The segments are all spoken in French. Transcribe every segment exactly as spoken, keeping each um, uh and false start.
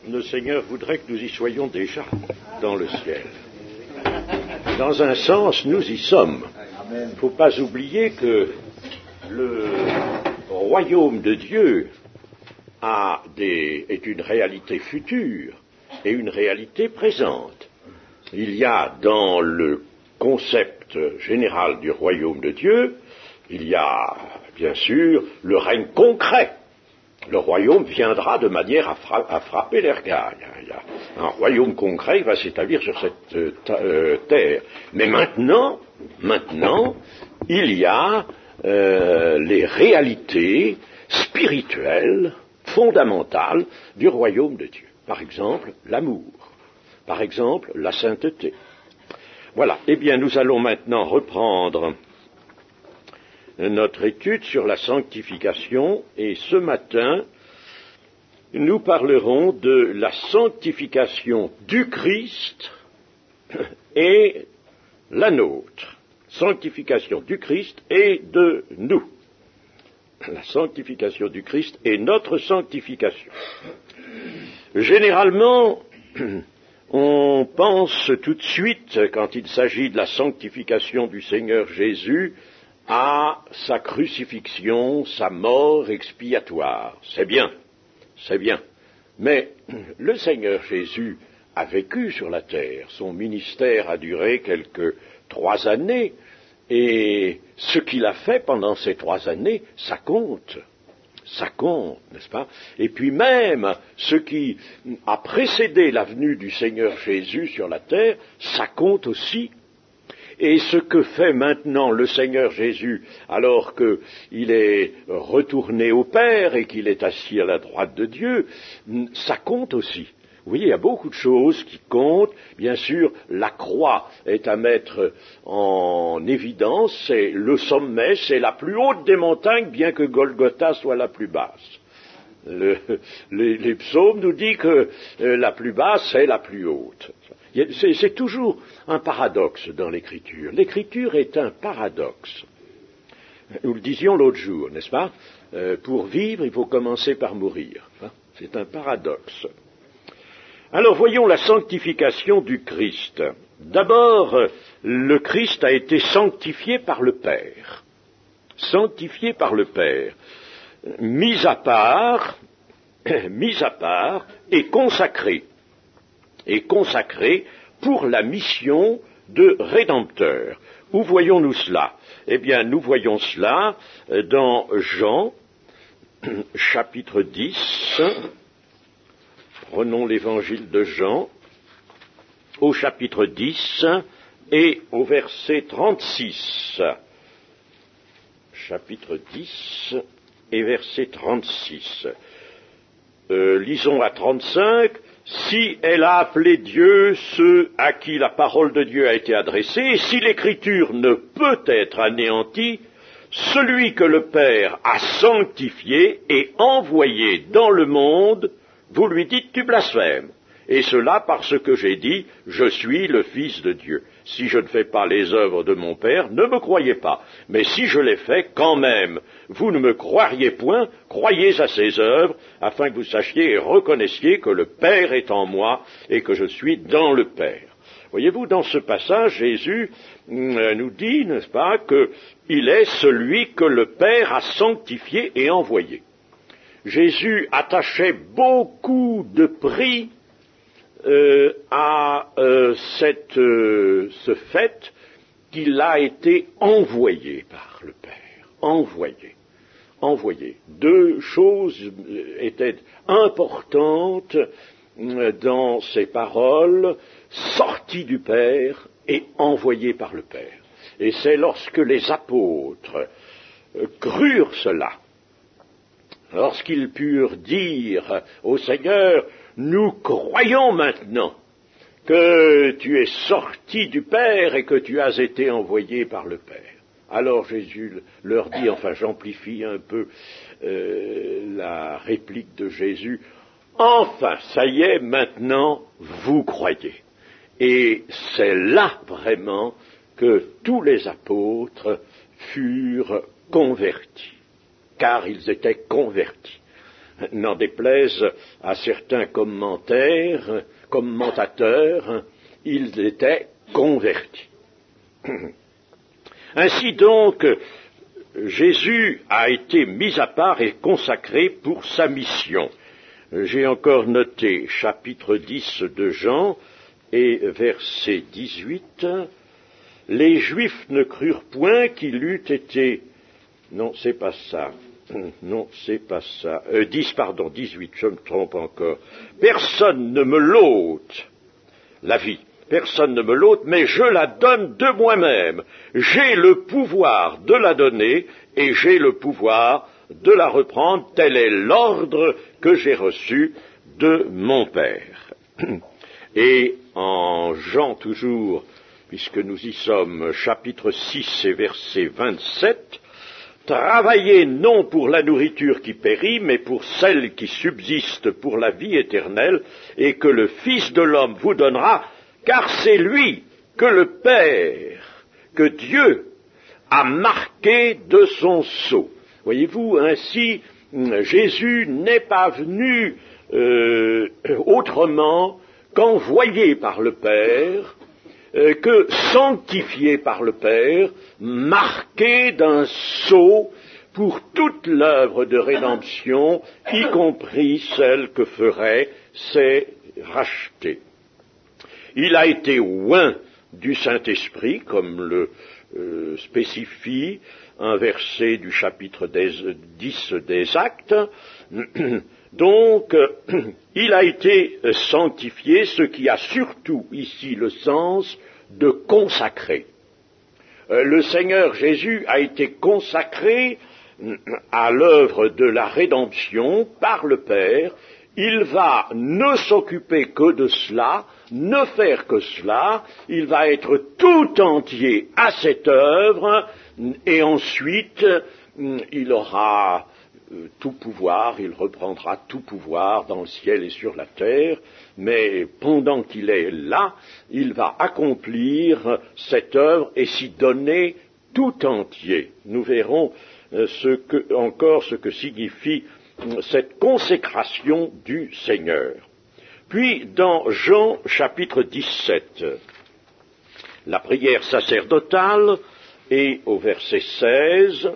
le Seigneur voudrait que nous y soyons déjà dans le ciel. Dans un sens, nous y sommes. Il ne faut pas oublier que le royaume de Dieu a des, est une réalité future et une réalité présente. Il y a dans le concept général du royaume de Dieu, il y a bien sûr le règne concret. Le royaume viendra de manière à, fra- à frapper les regards. Il y a un royaume concret qui va s'établir sur cette euh, ta- euh, terre. Mais maintenant, maintenant, il y a euh, les réalités spirituelles, fondamentales du royaume de Dieu. Par exemple, l'amour. Par exemple, la sainteté. Voilà. Eh bien, nous allons maintenant reprendre notre étude sur la sanctification, et ce matin, nous parlerons de la sanctification du Christ et la nôtre. Sanctification du Christ et de nous. La sanctification du Christ et notre sanctification. Généralement, on pense tout de suite, quand il s'agit de la sanctification du Seigneur Jésus, à sa crucifixion, sa mort expiatoire. C'est bien, c'est bien. Mais le Seigneur Jésus a vécu sur la terre. Son ministère a duré quelques trois années. Et ce qu'il a fait pendant ces trois années, ça compte. Ça compte, n'est-ce pas? Et puis même, ce qui a précédé la venue du Seigneur Jésus sur la terre, ça compte aussi. Et ce que fait maintenant le Seigneur Jésus, alors qu'il est retourné au Père et qu'il est assis à la droite de Dieu, ça compte aussi. Vous voyez, il y a beaucoup de choses qui comptent. Bien sûr, la croix est à mettre en évidence, c'est le sommet, c'est la plus haute des montagnes, bien que Golgotha soit la plus basse. Le, les, les psaumes nous disent que euh, la plus basse, c'est la plus haute. C'est, c'est toujours un paradoxe dans l'écriture. L'écriture est un paradoxe. Nous le disions l'autre jour, n'est-ce pas? euh, Pour vivre, il faut commencer par mourir. Hein, c'est un paradoxe. Alors voyons la sanctification du Christ. D'abord, le Christ a été sanctifié par le Père. Sanctifié par le Père. Mis à part, mis à part et consacré. Et consacré pour la mission de Rédempteur. Où voyons-nous cela? Eh bien, nous voyons cela dans Jean, chapitre dix. Prenons l'évangile de Jean, au chapitre dix et au verset trente-six. Chapitre dix et verset trente-six. Euh, lisons à trente-cinq. Si elle a appelé Dieu ceux à qui la parole de Dieu a été adressée, et si l'écriture ne peut être anéantie, celui que le Père a sanctifié et envoyé dans le monde, vous lui dites tu blasphèmes. Et cela parce que j'ai dit, je suis le Fils de Dieu. Si je ne fais pas les œuvres de mon Père, ne me croyez pas. Mais si je les fais, quand même, vous ne me croiriez point, croyez à ces œuvres, afin que vous sachiez et reconnaissiez que le Père est en moi et que je suis dans le Père. Voyez-vous, dans ce passage, Jésus nous dit, n'est-ce pas, qu'il est celui que le Père a sanctifié et envoyé. Jésus attachait beaucoup de prix Euh, à euh, cette, euh, ce fait qu'il a été envoyé par le Père. Envoyé. Envoyé. Deux choses étaient importantes dans ces paroles, sorti du Père et envoyé par le Père. Et c'est lorsque les apôtres euh, crurent cela, lorsqu'ils purent dire au Seigneur, nous croyons maintenant que tu es sorti du Père et que tu as été envoyé par le Père. Alors Jésus leur dit, enfin j'amplifie un peu euh, la réplique de Jésus, enfin ça y est, maintenant vous croyez. Et c'est là vraiment que tous les apôtres furent convertis, car ils étaient convertis. n'en déplaise à certains commentaires, commentateurs, il était converti. Ainsi donc, Jésus a été mis à part et consacré pour sa mission. J'ai encore noté chapitre dix de Jean et verset dix-huit. Les Juifs ne crurent point qu'il eût été... Non, c'est pas ça. Non, c'est pas ça. Euh, dix, pardon, dix-huit, je me trompe encore. Personne ne me l'ôte, la vie. Personne ne me l'ôte, mais je la donne de moi-même. J'ai le pouvoir de la donner et j'ai le pouvoir de la reprendre. Tel est l'ordre que j'ai reçu de mon Père. Et en Jean toujours, puisque nous y sommes, chapitre six et verset vingt-sept, travaillez non pour la nourriture qui périt, mais pour celle qui subsiste pour la vie éternelle, et que le Fils de l'homme vous donnera, car c'est lui que le Père, que Dieu a marqué de son sceau. Voyez-vous, ainsi, Jésus n'est pas venu euh, autrement qu'envoyé par le Père, euh, que sanctifié par le Père, marqué d'un sceau pour toute l'œuvre de rédemption, y compris celle que feraient ses rachetés. Il a été oint du Saint-Esprit, comme le euh, spécifie un verset du chapitre dix des Actes. Donc, il a été sanctifié, ce qui a surtout ici le sens de consacrer. Le Seigneur Jésus a été consacré à l'œuvre de la rédemption par le Père. Il va ne s'occuper que de cela, ne faire que cela, il va être tout entier à cette œuvre, et ensuite il aura tout pouvoir, il reprendra tout pouvoir dans le ciel et sur la terre, mais pendant qu'il est là, il va accomplir cette œuvre et s'y donner tout entier. Nous verrons ce que, encore ce que signifie cette consécration du Seigneur. Puis, dans Jean chapitre dix-sept, la prière sacerdotale, et au verset seize,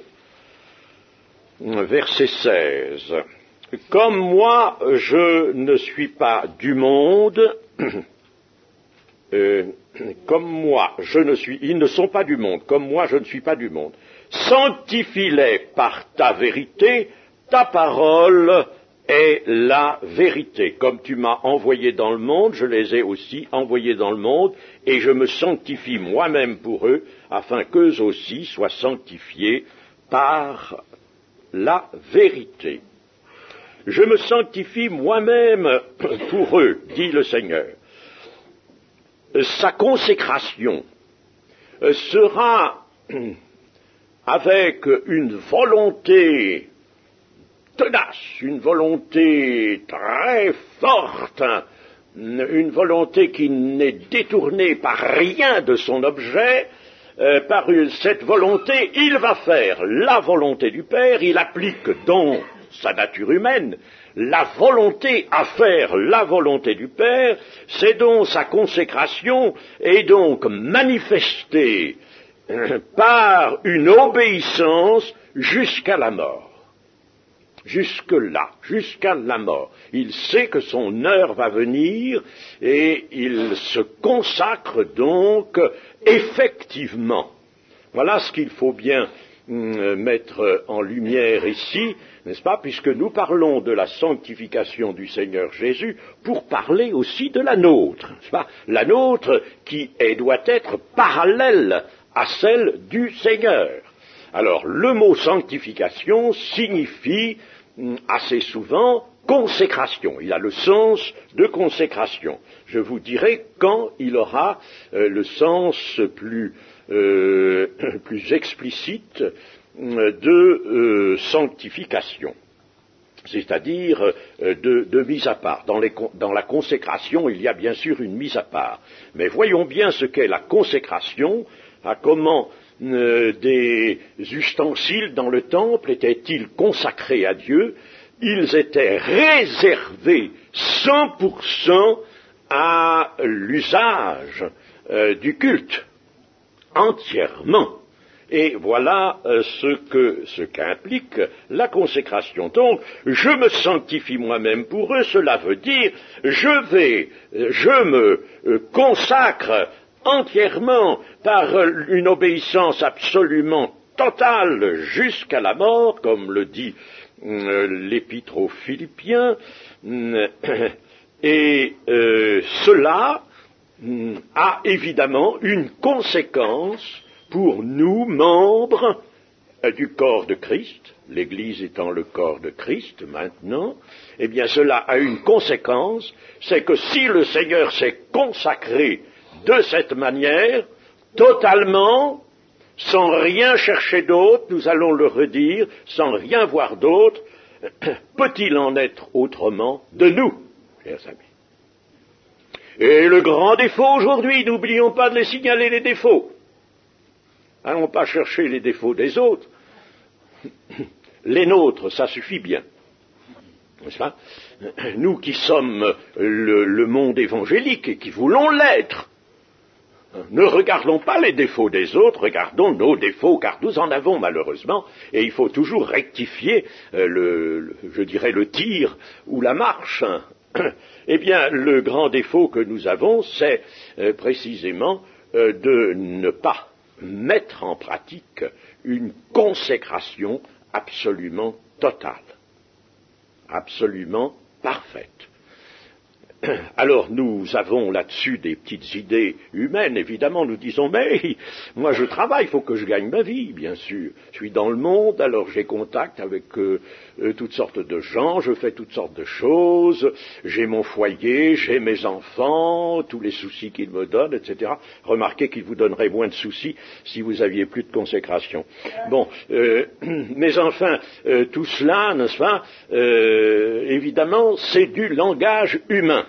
verset seize, « Comme moi, je ne suis pas du monde, euh, comme moi, je ne suis, ils ne sont pas du monde, comme moi, je ne suis pas du monde. Sanctifie-les par ta vérité, ta parole est la vérité. Comme tu m'as envoyé dans le monde, je les ai aussi envoyés dans le monde, et je me sanctifie moi-même pour eux, afin qu'eux aussi soient sanctifiés par la vérité. Je me sanctifie moi-même pour eux, dit le Seigneur. Sa consécration sera avec une volonté tenace, une volonté très forte, une volonté qui n'est détournée par rien de son objet. Euh, par cette volonté, il va faire la volonté du Père, il applique dans sa nature humaine la volonté à faire la volonté du Père, c'est donc sa consécration est donc manifestée euh, par une obéissance jusqu'à la mort. Jusque-là, jusqu'à la mort. Il sait que son heure va venir et il se consacre donc effectivement. Voilà ce qu'il faut bien euh, mettre en lumière ici, n'est-ce pas, puisque nous parlons de la sanctification du Seigneur Jésus pour parler aussi de la nôtre, n'est-ce pas, la nôtre qui est, doit être parallèle à celle du Seigneur. Alors, le mot sanctification signifie assez souvent consécration. Il a le sens de consécration. Je vous dirai quand il aura euh, le sens plus, euh, plus explicite euh, de euh, sanctification, c'est-à-dire euh, de, de mise à part. Dans, les, dans la consécration, il y a bien sûr une mise à part. Mais voyons bien ce qu'est la consécration, à comment Euh, des ustensiles dans le temple étaient-ils consacrés à Dieu, ils étaient réservés cent pour cent à l'usage euh, du culte, entièrement. Et voilà euh, ce que ce qu'implique la consécration. Donc, je me sanctifie moi-même pour eux, cela veut dire, je vais, je me euh, consacre entièrement par une obéissance absolument totale jusqu'à la mort, comme le dit euh, l'Épître aux Philippiens, et euh, cela euh, a évidemment une conséquence pour nous, membres euh, du corps de Christ, l'Église étant le corps de Christ maintenant, eh bien cela a une conséquence, c'est que si le Seigneur s'est consacré de cette manière, totalement, sans rien chercher d'autre, nous allons le redire, sans rien voir d'autre, peut-il en être autrement de nous, chers amis? Et le grand défaut aujourd'hui, n'oublions pas de les signaler les défauts. Allons pas chercher les défauts des autres. Les nôtres, ça suffit bien. N'est-ce pas? Nous qui sommes le, le monde évangélique et qui voulons l'être, ne regardons pas les défauts des autres, regardons nos défauts, car nous en avons malheureusement, et il faut toujours rectifier, euh, le, le, je dirais, le tir ou la marche. Eh bien, le grand défaut que nous avons, c'est euh, précisément euh, de ne pas mettre en pratique une consécration absolument totale, absolument parfaite. Alors nous avons là-dessus des petites idées humaines, évidemment, nous disons, mais moi je travaille, il faut que je gagne ma vie, bien sûr. Je suis dans le monde, alors j'ai contact avec euh, euh, toutes sortes de gens, je fais toutes sortes de choses, j'ai mon foyer, j'ai mes enfants, tous les soucis qu'ils me donnent, et cetera. Remarquez qu'ils vous donneraient moins de soucis si vous aviez plus de consécration. Bon, euh, mais enfin, euh, tout cela, n'est-ce pas, euh, évidemment, c'est du langage humain.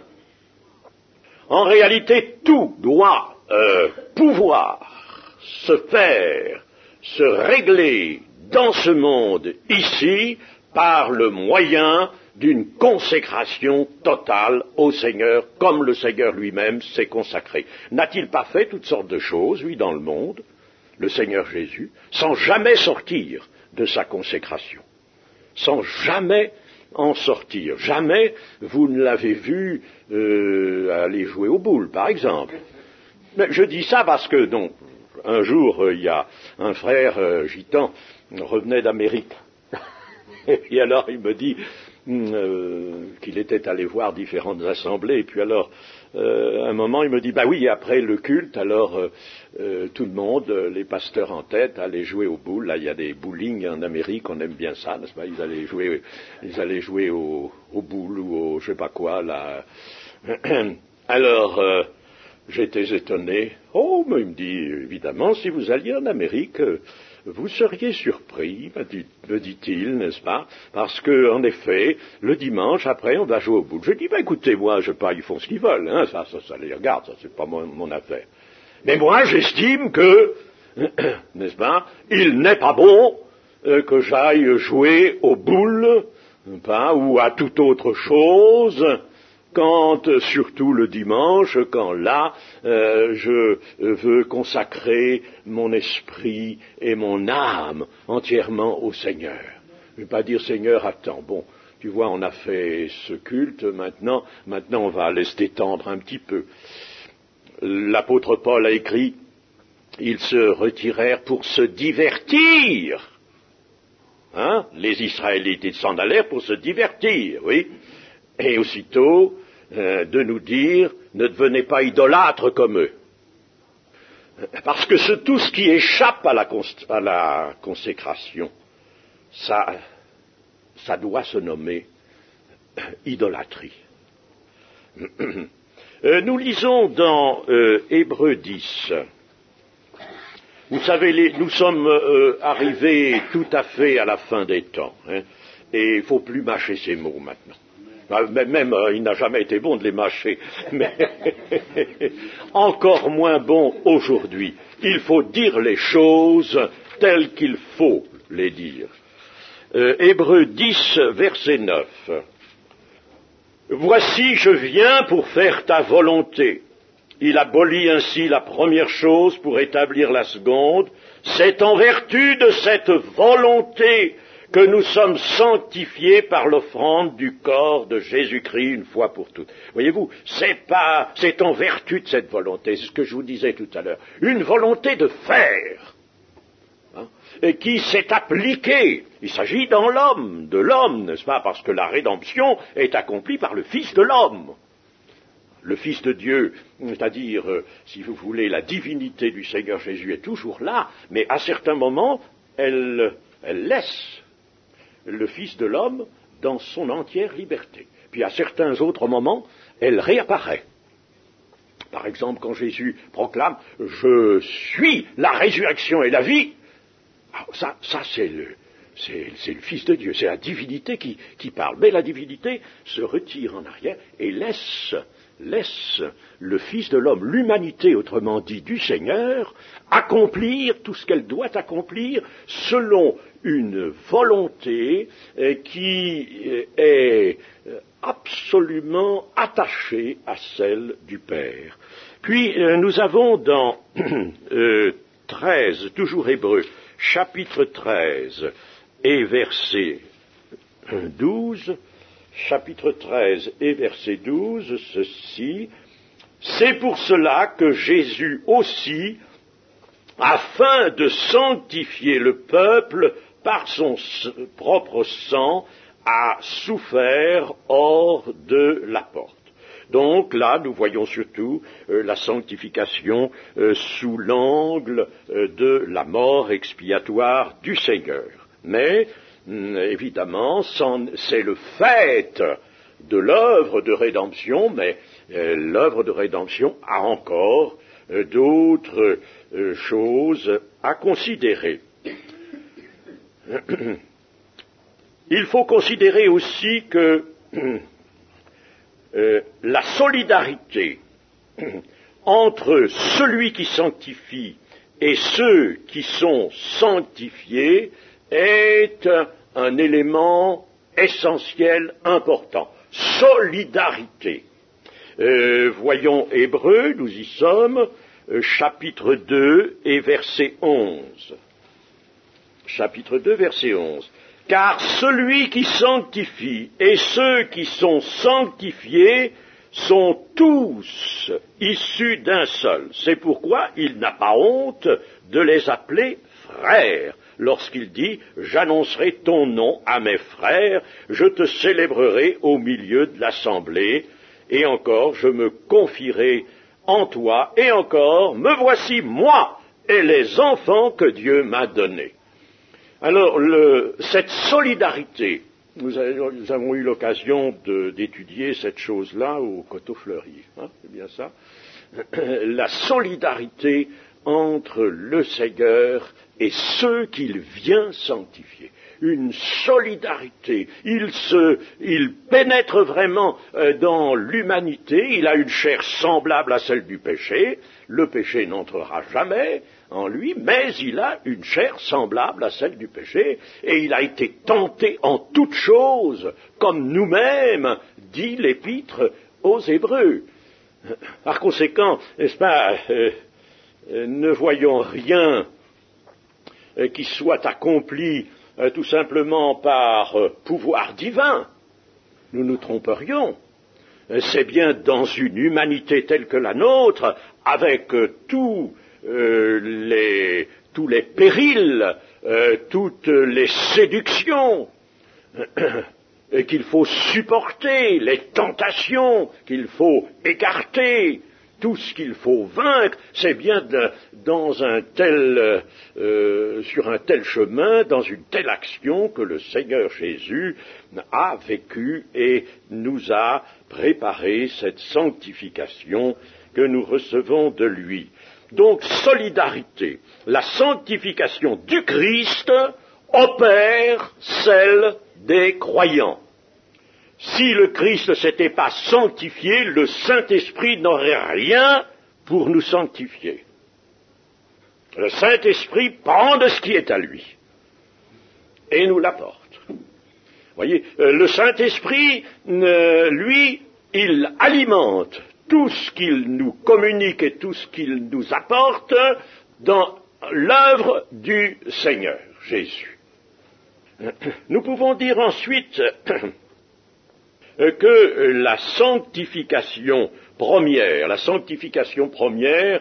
En réalité, tout doit euh, pouvoir se faire, se régler dans ce monde ici par le moyen d'une consécration totale au Seigneur, comme le Seigneur lui-même s'est consacré. N'a-t-il pas fait toutes sortes de choses, lui, dans le monde, le Seigneur Jésus, sans jamais sortir de sa consécration, sans jamais en sortir. Jamais vous ne l'avez vu euh, aller jouer aux boules, par exemple. Mais je dis ça parce que, donc, un jour, il euh, y a un frère euh, gitan revenait d'Amérique. Et puis alors, il me dit euh, qu'il était allé voir différentes assemblées. Et puis alors, euh, à un moment, il me dit, bah oui, après le culte, alors euh, euh, tout le monde, euh, les pasteurs en tête, allaient jouer aux boules. Là, il y a des bowling en Amérique, on aime bien ça, n'est-ce pas? Ils allaient jouer, ils allaient jouer aux, aux boules ou au je sais pas quoi, là. Alors, euh, j'étais étonné. Oh, mais il me dit, évidemment, si vous alliez en Amérique, euh, vous seriez surpris, me dit-il, n'est-ce pas? Parce que, en effet, le dimanche, après, on va jouer au boules. Je dis, bah, écoutez, moi, je sais pas, ils font ce qu'ils veulent, hein, ça, ça, ça les regarde, ça, c'est pas mon, mon affaire. Mais moi, j'estime que, n'est-ce pas, il n'est pas bon euh, que j'aille jouer aux boules, pas, ou à toute autre chose, quand, surtout le dimanche, quand là, euh, je veux consacrer mon esprit et mon âme entièrement au Seigneur. Je ne vais pas dire, Seigneur, attends, bon, tu vois, on a fait ce culte, maintenant, maintenant on va aller se détendre un petit peu. L'apôtre Paul a écrit, ils se retirèrent pour se divertir. Hein? Les Israélites, ils s'en allèrent pour se divertir, oui. Et aussitôt, euh, de nous dire, ne devenez pas idolâtres comme eux. Parce que ce, tout ce qui échappe à la, const- à la consécration, ça, ça doit se nommer idolâtrie. euh, nous lisons dans euh, Hébreux dix. Vous savez, les, nous sommes euh, arrivés tout à fait à la fin des temps, hein, et il ne faut plus mâcher ces mots maintenant. Même, euh, il n'a jamais été bon de les mâcher, mais encore moins bon aujourd'hui. Il faut dire les choses telles qu'il faut les dire. euh, Hébreux dix, verset neuf. Voici, je viens pour faire ta volonté. Il abolit ainsi la première chose pour établir la seconde. C'est en vertu de cette volonté que nous sommes sanctifiés par l'offrande du corps de Jésus-Christ une fois pour toutes. Voyez-vous, c'est pas, c'est en vertu de cette volonté, c'est ce que je vous disais tout à l'heure, une volonté de faire, hein, et qui s'est appliquée. Il s'agit dans l'homme, de l'homme, n'est-ce pas, parce que la rédemption est accomplie par le Fils de l'homme. Le Fils de Dieu, c'est-à-dire, euh, si vous voulez, la divinité du Seigneur Jésus est toujours là, mais à certains moments, elle, elle laisse le Fils de l'homme dans son entière liberté. Puis à certains autres moments, elle réapparaît. Par exemple, quand Jésus proclame « Je suis la résurrection et la vie », ça, ça c'est le, c'est, c'est le Fils de Dieu, c'est la divinité qui, qui parle. Mais la divinité se retire en arrière et laisse, laisse le Fils de l'homme, l'humanité, autrement dit, du Seigneur, accomplir tout ce qu'elle doit accomplir selon une volonté euh, qui euh, est euh, absolument attachée à celle du Père. Puis euh, nous avons dans euh, treize, toujours Hébreux, chapitre treize et verset douze, chapitre treize et verset douze, ceci, c'est pour cela que Jésus aussi, afin de sanctifier le peuple par son propre sang, a souffert hors de la porte. Donc là, nous voyons surtout euh, la sanctification euh, sous l'angle euh, de la mort expiatoire du Seigneur. Mais, hum, évidemment, c'est le fait de l'œuvre de rédemption, mais euh, l'œuvre de rédemption a encore euh, d'autres euh, choses à considérer. Il faut considérer aussi que euh, la solidarité entre celui qui sanctifie et ceux qui sont sanctifiés est un, un élément essentiel, important. Solidarité. Euh, voyons Hébreux, nous y sommes, euh, chapitre deux et verset onze. Chapitre deux, verset onze. Car celui qui sanctifie et ceux qui sont sanctifiés sont tous issus d'un seul. C'est pourquoi il n'a pas honte de les appeler frères. Lorsqu'il dit « J'annoncerai ton nom à mes frères, je te célébrerai au milieu de l'assemblée, et encore je me confierai en toi, et encore me voici moi et les enfants que Dieu m'a donnés. » Alors, le, cette solidarité, nous, avons, nous avons eu l'occasion de, d'étudier cette chose-là au Coteau Fleuri, hein, c'est bien ça, la solidarité entre le Seigneur et ceux qu'il vient sanctifier. Une solidarité, il se, il pénètre vraiment euh, dans l'humanité, il a une chair semblable à celle du péché, le péché n'entrera jamais en lui, mais il a une chair semblable à celle du péché, et il a été tenté en toutes choses, comme nous-mêmes, dit l'Épître aux Hébreux. Par conséquent, n'est-ce pas, euh, euh, ne voyons rien euh, qui soit accompli euh, tout simplement par euh, pouvoir divin. Nous nous tromperions. Euh, c'est bien dans une humanité telle que la nôtre, avec euh, tout Euh, les, tous les périls, euh, toutes les séductions euh, qu'il faut supporter, les tentations qu'il faut écarter, tout ce qu'il faut vaincre, c'est bien de, dans un tel, euh, sur un tel chemin, dans une telle action que le Seigneur Jésus a vécu et nous a préparé cette sanctification que nous recevons de lui. Donc, solidarité. La sanctification du Christ opère celle des croyants. Si le Christ ne s'était pas sanctifié, le Saint-Esprit n'aurait rien pour nous sanctifier. Le Saint-Esprit prend de ce qui est à lui et nous l'apporte. voyez, euh, le Saint-Esprit, euh, lui, il alimente tout ce qu'il nous communique et tout ce qu'il nous apporte dans l'œuvre du Seigneur Jésus. Nous pouvons dire ensuite que la sanctification première, la sanctification première,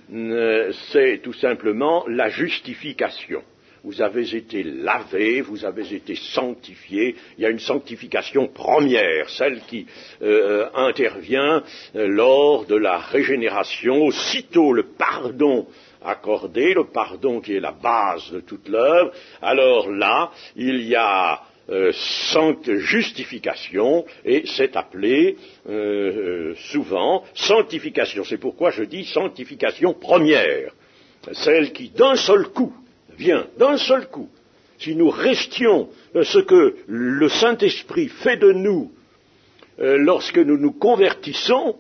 c'est tout simplement la justification. Vous avez été lavés, vous avez été sanctifiés. Il y a une sanctification première, celle qui euh, intervient euh, lors de la régénération. Aussitôt le pardon accordé, le pardon qui est la base de toute l'œuvre, alors là, il y a euh, sanct- justification, et c'est appelé euh, souvent sanctification. C'est pourquoi je dis sanctification première, celle qui d'un seul coup vient, d'un seul coup. Si nous restions euh, ce que le Saint-Esprit fait de nous euh, lorsque nous nous convertissons,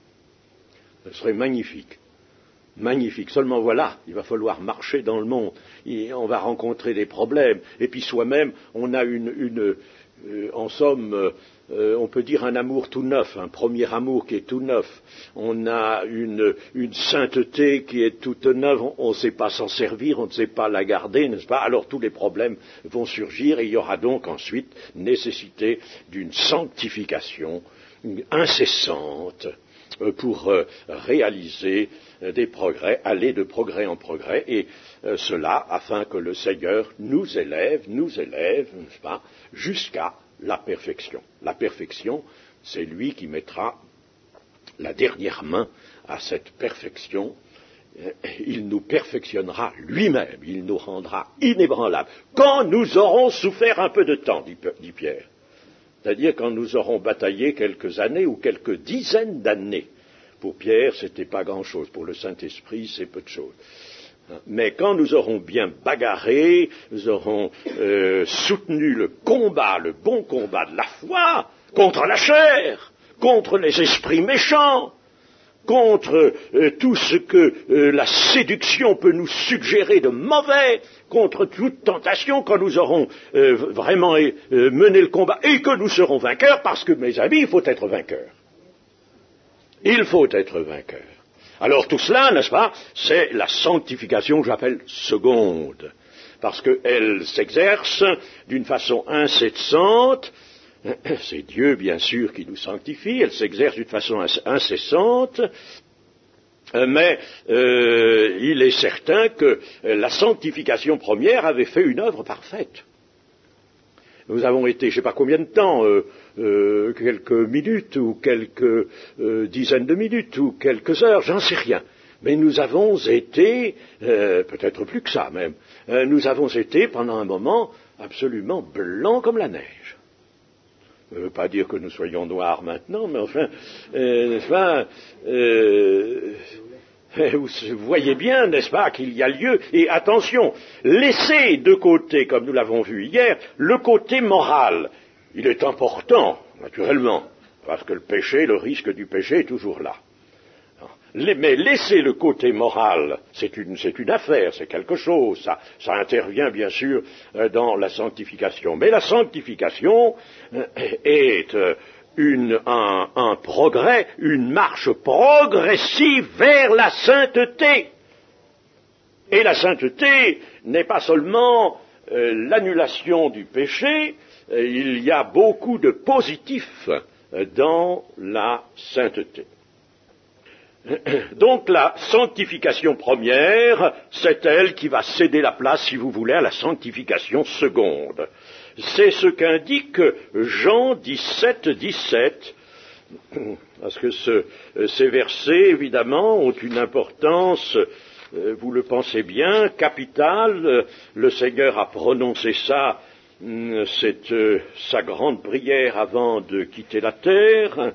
ce serait magnifique. Magnifique. Seulement voilà, il va falloir marcher dans le monde. Et on va rencontrer des problèmes. Et puis soi-même, on a une, une euh, en somme, euh, on peut dire un amour tout neuf, un premier amour qui est tout neuf. On a une, une sainteté qui est toute neuve. On ne sait pas s'en servir, on ne sait pas la garder, n'est-ce pas? Alors tous les problèmes vont surgir et il y aura donc ensuite nécessité d'une sanctification incessante pour euh, réaliser euh, des progrès, aller de progrès en progrès, et euh, cela afin que le Seigneur nous élève, nous élève, n'est-ce pas, jusqu'à la perfection. La perfection, c'est lui qui mettra la dernière main à cette perfection. Il nous perfectionnera lui-même, il nous rendra inébranlables. Quand nous aurons souffert un peu de temps, dit, dit Pierre. C'est-à-dire quand nous aurons bataillé quelques années ou quelques dizaines d'années. Pour Pierre, ce n'était pas grand-chose. Pour le Saint-Esprit, c'est peu de choses. Mais quand nous aurons bien bagarré, nous aurons euh, soutenu le combat, le bon combat de la foi, contre la chair, contre les esprits méchants, contre euh, tout ce que euh, la séduction peut nous suggérer de mauvais, contre toute tentation, quand nous aurons euh, vraiment euh, mené le combat et que nous serons vainqueurs, parce que, mes amis, il faut être vainqueur. Il faut être vainqueur. Alors tout cela, n'est-ce pas, c'est la sanctification que j'appelle seconde, parce qu'elle s'exerce d'une façon incessante. C'est Dieu, bien sûr, qui nous sanctifie, elle s'exerce d'une façon incessante, mais euh, il est certain que la sanctification première avait fait une œuvre parfaite. Nous avons été, je ne sais pas combien de temps, euh, euh, quelques minutes ou quelques euh, dizaines de minutes ou quelques heures, j'en sais rien. Mais nous avons été, euh, peut-être plus que ça même, euh, nous avons été pendant un moment absolument blancs comme la neige. Ça ne veut pas dire que nous soyons noirs maintenant, mais enfin, euh, enfin euh, vous voyez bien, n'est-ce pas, qu'il y a lieu, et attention, laissez de côté, comme nous l'avons vu hier, le côté moral. Il est important, naturellement, parce que le péché, le risque du péché est toujours là. Mais laisser le côté moral, c'est une, c'est une affaire, c'est quelque chose, ça, ça intervient bien sûr dans la sanctification. Mais la sanctification est une, un, un progrès, une marche progressive vers la sainteté. Et la sainteté n'est pas seulement euh, l'annulation du péché, euh, il y a beaucoup de positifs euh, dans la sainteté. Donc la sanctification première, c'est elle qui va céder la place, si vous voulez, à la sanctification seconde. C'est ce qu'indique Jean dix-sept, dix-sept, parce que ce, ces versets, évidemment, ont une importance, vous le pensez bien, capitale. Le Seigneur a prononcé ça, c'est sa grande prière avant de quitter la terre.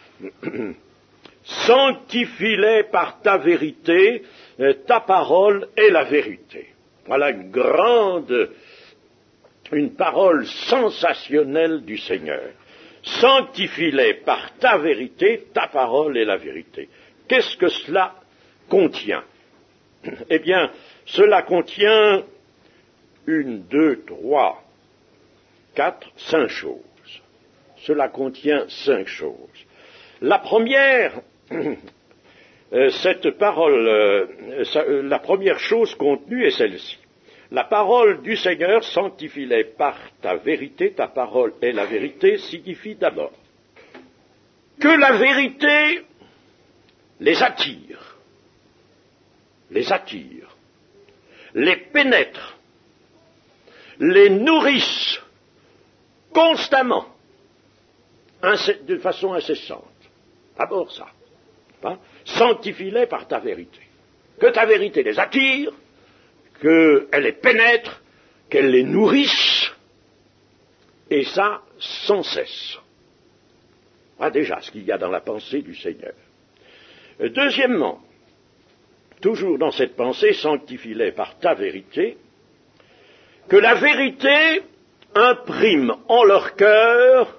Sanctifie-les par ta vérité, ta parole est la vérité. Voilà une grande, une parole sensationnelle du Seigneur. Sanctifie-les par ta vérité, ta parole est la vérité. Qu'est-ce que cela contient? Eh bien, cela contient une, deux, trois, quatre, cinq choses. Cela contient cinq choses. La première, euh, cette parole, euh, ça, euh, la première chose contenue est celle-ci. La parole du Seigneur, sanctifie-les par ta vérité, ta parole est la vérité, signifie d'abord que la vérité les attire, les attire, les pénètre, les nourrisse constamment, de façon incessante. D'abord ça. Hein? Sanctifie-les par ta vérité. Que ta vérité les attire, qu'elle les pénètre, qu'elle les nourrisse, et ça sans cesse. Voilà déjà ce qu'il y a dans la pensée du Seigneur. Deuxièmement, toujours dans cette pensée, sanctifie-les par ta vérité, que la vérité imprime en leur cœur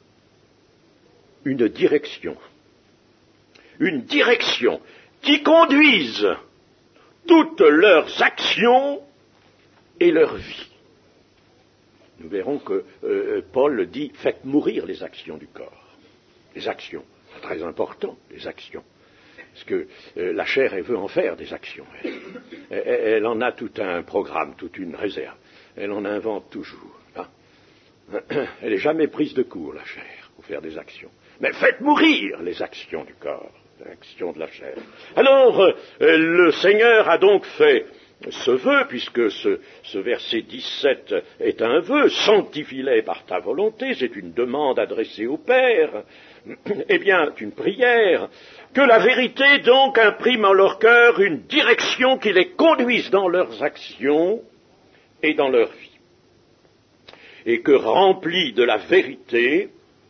une direction, une direction qui conduise toutes leurs actions et leur vie. Nous verrons que euh, Paul dit « faites mourir les actions du corps ». Les actions, c'est très important, les actions. Parce que euh, la chair, elle veut en faire des actions. Elle, elle, elle en a tout un programme, toute une réserve. Elle en invente toujours. Hein. Elle n'est jamais prise de court, la chair, pour faire des actions. Mais faites mourir les actions du corps, les actions de la chair. Alors, euh, le Seigneur a donc fait ce vœu, puisque ce, ce verset dix-sept est un vœu, sanctifie-les par ta volonté, c'est une demande adressée au Père, eh bien, une prière, que la vérité donc imprime en leur cœur une direction qui les conduise dans leurs actions et dans leur vie. Et que remplis de la vérité,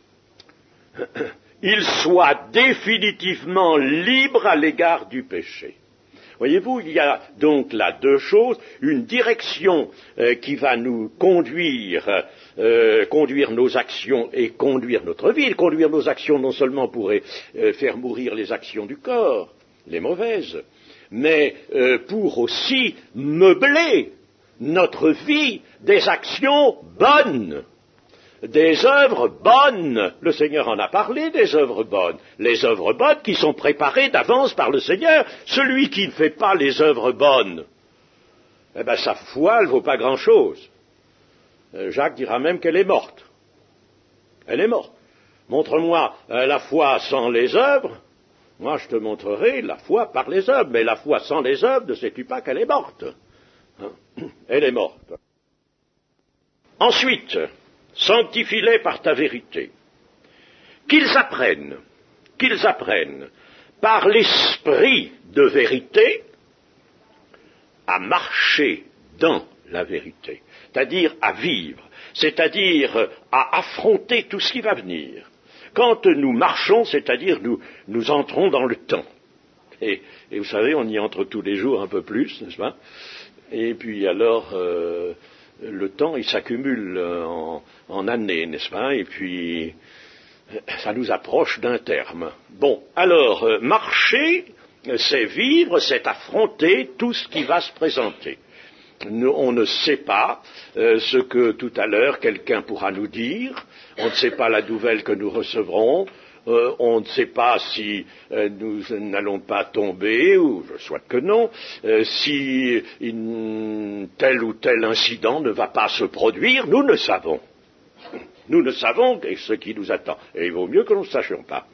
ils soient définitivement libres à l'égard du péché. Voyez-vous, il y a donc là deux choses, une direction euh, qui va nous conduire, euh, conduire nos actions et conduire notre vie. Conduire nos actions non seulement pourrait euh, faire mourir les actions du corps, les mauvaises, mais euh, pour aussi meubler notre vie des actions bonnes. Des œuvres bonnes, le Seigneur en a parlé, des œuvres bonnes, les œuvres bonnes qui sont préparées d'avance par le Seigneur. Celui qui ne fait pas les œuvres bonnes, eh bien sa foi, elle ne vaut pas grand-chose. Euh, Jacques dira même qu'elle est morte. Elle est morte. Montre-moi euh, la foi sans les œuvres, moi je te montrerai la foi par les œuvres, mais la foi sans les œuvres, ne sais-tu pas qu'elle est morte? Hein? Elle est morte. Ensuite, sanctifie-les par ta vérité. Qu'ils apprennent, qu'ils apprennent par l'esprit de vérité à marcher dans la vérité, c'est-à-dire à vivre, c'est-à-dire à affronter tout ce qui va venir. Quand nous marchons, c'est-à-dire nous, nous entrons dans le temps. Et, et vous savez, on y entre tous les jours un peu plus, n'est-ce pas? Et puis alors... Euh, le temps, il s'accumule en, en années, n'est-ce pas? Et puis, ça nous approche d'un terme. Bon, alors, euh, marcher, c'est vivre, c'est affronter tout ce qui va se présenter. Nous, on ne sait pas euh, ce que tout à l'heure quelqu'un pourra nous dire, on ne sait pas la nouvelle que nous recevrons, Euh, on ne sait pas si euh, nous n'allons pas tomber, ou je souhaite que non, euh, si une, tel ou tel incident ne va pas se produire, nous ne savons. Nous ne savons ce qui nous attend. Et il vaut mieux que nous ne sachions pas.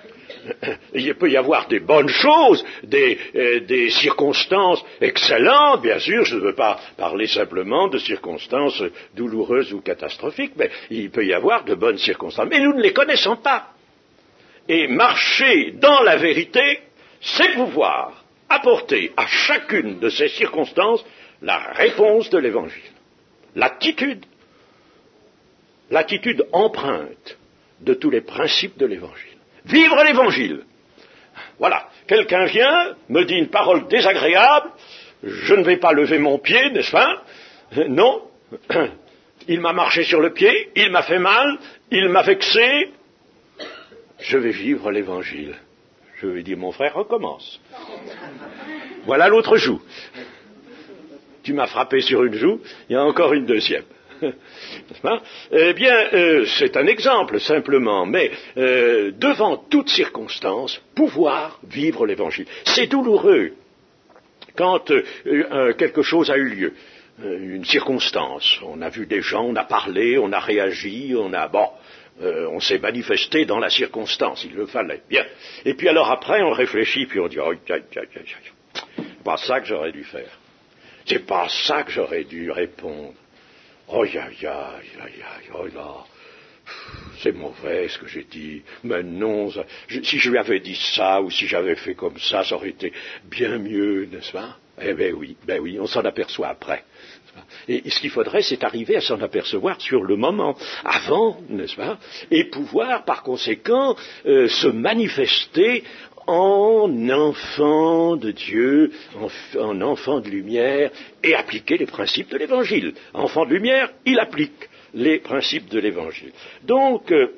Il peut y avoir des bonnes choses, des, euh, des circonstances excellentes, bien sûr, je ne veux pas parler simplement de circonstances douloureuses ou catastrophiques, mais il peut y avoir de bonnes circonstances. Mais nous ne les connaissons pas. Et marcher dans la vérité, c'est pouvoir apporter à chacune de ces circonstances la réponse de l'Évangile. L'attitude, l'attitude empreinte de tous les principes de l'Évangile. Vivre l'Évangile. Voilà, quelqu'un vient, me dit une parole désagréable, je ne vais pas lever mon pied, n'est-ce pas? Non, il m'a marché sur le pied, il m'a fait mal, il m'a vexé. Je vais vivre l'Évangile. Je vais dire, mon frère, recommence. Voilà l'autre joue. Tu m'as frappé sur une joue, il y a encore une deuxième. N'est-ce pas ? Eh bien, euh, c'est un exemple simplement, mais euh, devant toute circonstance, pouvoir vivre l'Évangile. C'est douloureux quand euh, euh, quelque chose a eu lieu, euh, une circonstance. On a vu des gens, on a parlé, on a réagi, on a bon. Euh, on s'est manifesté dans la circonstance, il le fallait. Bien. Et puis alors après, on réfléchit, puis on dit, oh, c'est pas ça que j'aurais dû faire. C'est pas ça que j'aurais dû répondre. Oh, ya, ya, ya, ya, oh là, c'est mauvais ce que j'ai dit. Mais non, ça, je, si je lui avais dit ça, ou si j'avais fait comme ça, ça aurait été bien mieux, n'est-ce pas? Eh ben oui, ben oui, on s'en aperçoit après. Et, et ce qu'il faudrait, c'est arriver à s'en apercevoir sur le moment, avant, n'est-ce pas? Et pouvoir, par conséquent, euh, se manifester en enfant de Dieu, en, en enfant de lumière, et appliquer les principes de l'Évangile. Enfant de lumière, il applique les principes de l'Évangile. Donc, euh,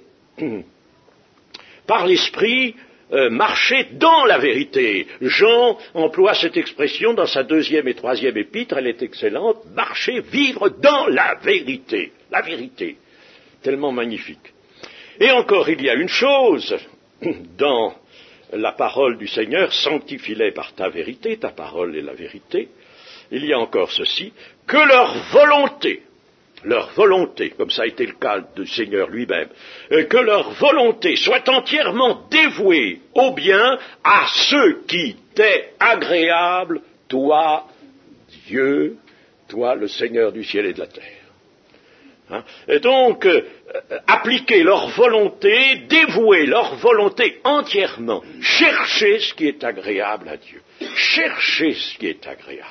par l'Esprit, euh, marcher dans la vérité. Jean emploie cette expression dans sa deuxième et troisième épître, elle est excellente, marcher, vivre dans la vérité. La vérité, tellement magnifique. Et encore, il y a une chose dans la parole du Seigneur, sanctifie-les par ta vérité, ta parole est la vérité. Il y a encore ceci, que leur volonté, leur volonté, comme ça a été le cas du Seigneur lui-même, euh, que leur volonté soit entièrement dévouée au bien à ce qui t'est agréable, toi, Dieu, toi, le Seigneur du ciel et de la terre. Hein? Et donc, euh, appliquer leur volonté, dévouer leur volonté entièrement, chercher ce qui est agréable à Dieu, chercher ce qui est agréable,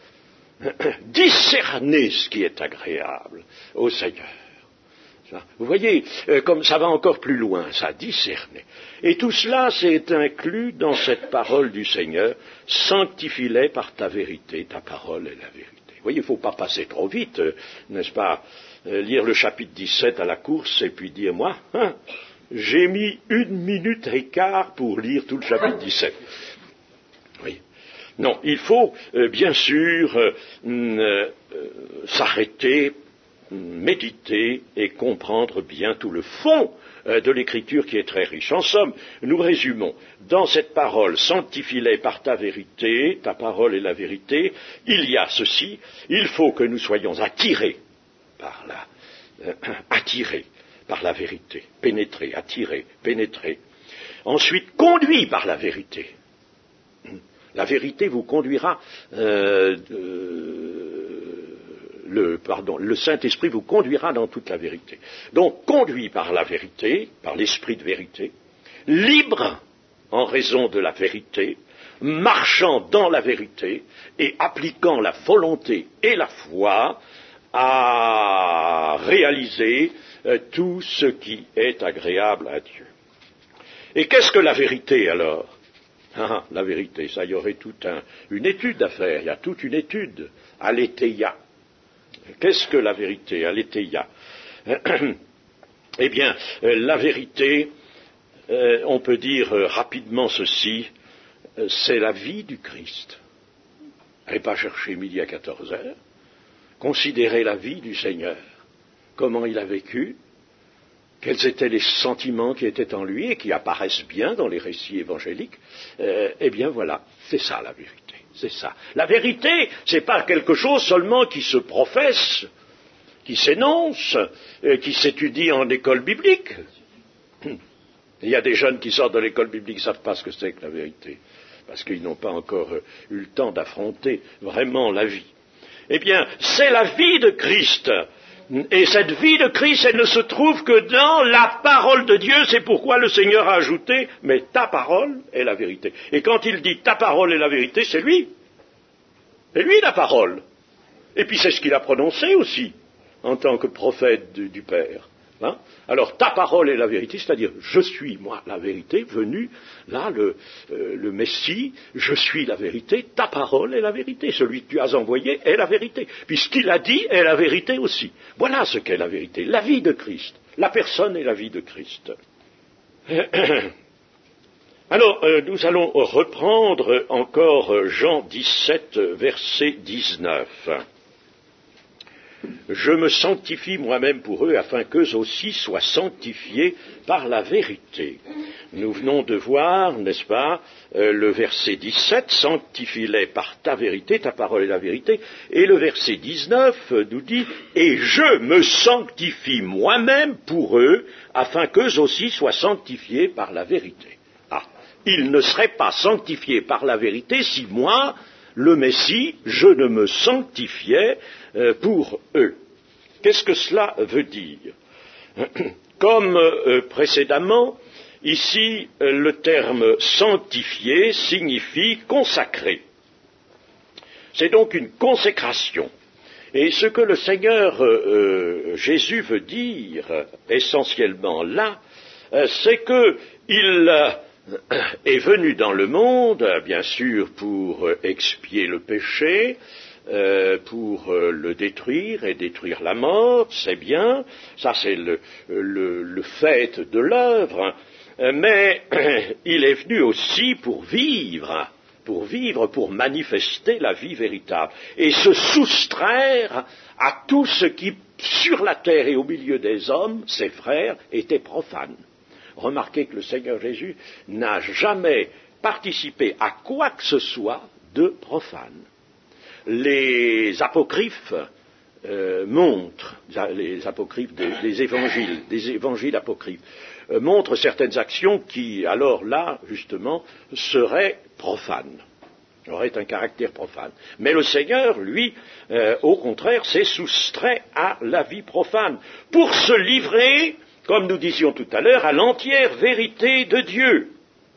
discerner ce qui est agréable au Seigneur. Vous voyez, euh, comme ça va encore plus loin, ça, discerner. Et tout cela, c'est inclus dans cette parole du Seigneur, sanctifie-les par ta vérité, ta parole est la vérité. Vous voyez, il ne faut pas passer trop vite, euh, n'est-ce pas, euh, lire le chapitre dix-sept à la course et puis dire, moi, hein, j'ai mis une minute et quart pour lire tout le chapitre dix-sept. Oui. Non, il faut euh, bien sûr euh, euh, s'arrêter, méditer et comprendre bien tout le fond euh, de l'écriture qui est très riche. En somme, nous résumons, dans cette parole, sanctifie-les par ta vérité, ta parole est la vérité, il y a ceci, il faut que nous soyons attirés par la, euh, attirés par la vérité, pénétrés, attirés, pénétrés. Ensuite, conduits par la vérité. La vérité vous conduira, euh, euh, le, pardon, le Saint-Esprit vous conduira dans toute la vérité. Donc, conduit par la vérité, par l'Esprit de vérité, libre en raison de la vérité, marchant dans la vérité et appliquant la volonté et la foi à réaliser euh, tout ce qui est agréable à Dieu. Et qu'est-ce que la vérité alors ? Ah, la vérité, ça y aurait toute un, une étude à faire, il y a toute une étude, aletheia. Qu'est-ce que la vérité, aletheia? Eh bien, euh, la vérité, euh, on peut dire euh, rapidement ceci, euh, c'est la vie du Christ. N'allez pas chercher midi à quatorze heures, considérez la vie du Seigneur, comment il a vécu, quels étaient les sentiments qui étaient en lui et qui apparaissent bien dans les récits évangéliques, euh, eh bien voilà, c'est ça la vérité, c'est ça. La vérité, c'est pas quelque chose seulement qui se professe, qui s'énonce, euh, qui s'étudie en école biblique. Il y a des jeunes qui sortent de l'école biblique, qui ne savent pas ce que c'est que la vérité, parce qu'ils n'ont pas encore euh, eu le temps d'affronter vraiment la vie. Eh bien, c'est la vie de Christ. Et cette vie de Christ, elle ne se trouve que dans la parole de Dieu, c'est pourquoi le Seigneur a ajouté, mais ta parole est la vérité. Et quand il dit ta parole est la vérité, c'est lui. C'est lui la parole. Et puis c'est ce qu'il a prononcé aussi, en tant que prophète du, du Père. Hein? Alors ta parole est la vérité, c'est-à-dire je suis moi la vérité, venu là le, euh, le Messie, je suis la vérité, ta parole est la vérité, celui que tu as envoyé est la vérité, puis ce qu'il a dit est la vérité aussi. Voilà ce qu'est la vérité, la vie de Christ, la personne est la vie de Christ. Alors euh, nous allons reprendre encore Jean dix-sept, verset dix-neuf. je me sanctifie moi-même pour eux, afin qu'eux aussi soient sanctifiés par la vérité. Nous venons de voir, n'est-ce pas, euh, le verset dix-sept, sanctifie-les par ta vérité, ta parole est la vérité, et le verset dix-neuf euh, nous dit, et je me sanctifie moi-même pour eux, afin qu'eux aussi soient sanctifiés par la vérité. Ah, ils ne seraient pas sanctifiés par la vérité si moi, le Messie, je ne me sanctifiais euh, pour eux. Qu'est-ce que cela veut dire? Comme euh, précédemment, ici, euh, le terme sanctifié signifie consacré. C'est donc une consécration. Et ce que le Seigneur euh, Jésus veut dire essentiellement là, euh, c'est qu'il euh, est venu dans le monde, bien sûr, pour expier le péché, euh, pour euh, le détruire et détruire la mort, c'est bien, ça c'est le, le, le fait de l'œuvre, mais il est venu aussi pour vivre, pour vivre, pour manifester la vie véritable, et se soustraire à tout ce qui, sur la terre et au milieu des hommes, ses frères, était profane. Remarquez que le Seigneur Jésus n'a jamais participé à quoi que ce soit de profane. Les apocryphes euh, montrent, les apocryphes des, des évangiles, des évangiles apocryphes, euh, montrent certaines actions qui, alors là, justement, seraient profanes, auraient un caractère profane. Mais le Seigneur, lui, euh, au contraire, s'est soustrait à la vie profane, pour se livrer, comme nous disions tout à l'heure, à l'entière vérité de Dieu.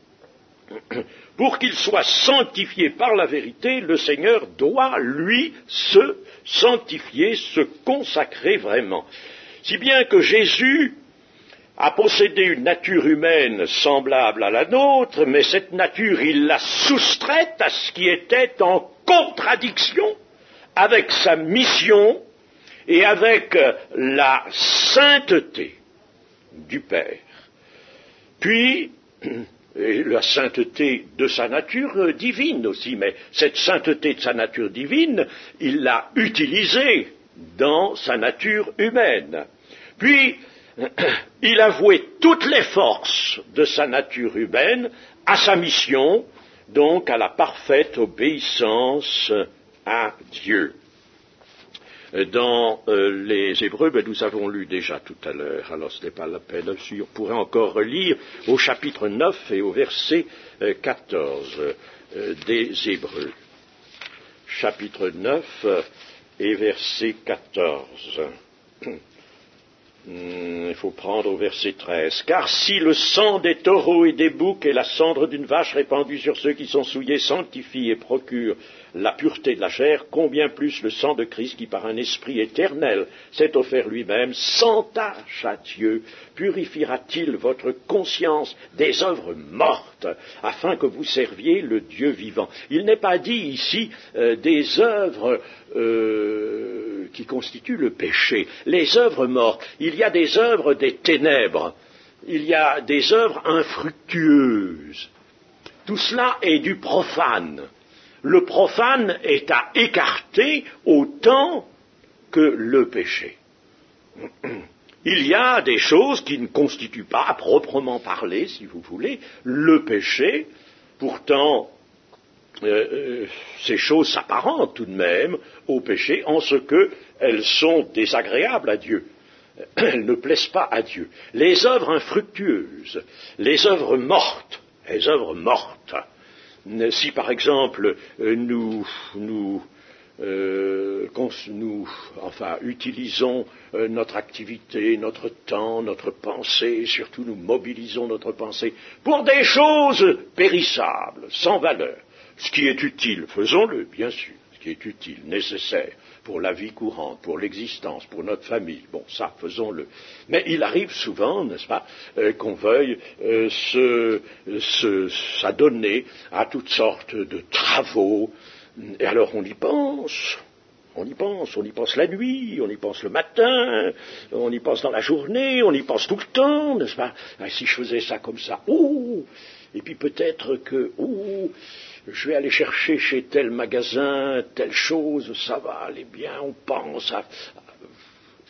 Pour qu'il soit sanctifié par la vérité, le Seigneur doit, lui, se sanctifier, se consacrer vraiment. Si bien que Jésus a possédé une nature humaine semblable à la nôtre, mais cette nature, il l'a soustraite à ce qui était en contradiction avec sa mission et avec la sainteté du Père. Puis, et la sainteté de sa nature divine aussi, mais cette sainteté de sa nature divine, il l'a utilisée dans sa nature humaine. Puis, il a voué toutes les forces de sa nature humaine à sa mission, donc à la parfaite obéissance à Dieu. Dans euh, les Hébreux, ben, nous avons lu déjà tout à l'heure, alors ce n'est pas la peine, on pourrait encore relire au chapitre neuf et au verset euh, quatorze euh, des Hébreux. Chapitre neuf et verset quatorze. Il faut prendre au verset treize. Car si le sang des taureaux et des boucs et la cendre d'une vache répandue sur ceux qui sont souillés sanctifie et procure la pureté de la chair, combien plus le sang de Christ qui par un esprit éternel s'est offert lui-même sans tâche à Dieu, purifiera-t-il votre conscience des œuvres mortes afin que vous serviez le Dieu vivant. Il n'est pas dit ici euh, des œuvres euh, qui constituent le péché, les œuvres mortes. Il y a des œuvres des ténèbres, il y a des œuvres infructueuses. Tout cela est du profane. Le profane est à écarter autant que le péché. Il y a des choses qui ne constituent pas, à proprement parler, si vous voulez, le péché. Pourtant, euh, ces choses s'apparentent tout de même au péché en ce qu'elles sont désagréables à Dieu. Elles ne plaisent pas à Dieu. Les œuvres infructueuses, les œuvres mortes, les œuvres mortes, si par exemple nous, nous, euh, nous enfin, utilisons euh, notre activité, notre temps, notre pensée, surtout nous mobilisons notre pensée pour des choses périssables, sans valeur, ce qui est utile, faisons-le, bien sûr, ce qui est utile, nécessaire pour la vie courante, pour l'existence, pour notre famille. Bon, ça, faisons-le. Mais il arrive souvent, n'est-ce pas, euh, qu'on veuille euh, se, se, s'adonner à toutes sortes de travaux, et alors on y pense, on y pense, on y pense la nuit, on y pense le matin, on y pense dans la journée, on y pense tout le temps, n'est-ce pas? Ah, si je faisais ça comme ça, ouh, et puis peut-être que, ouh, je vais aller chercher chez tel magasin telle chose, ça va aller bien, on pense à...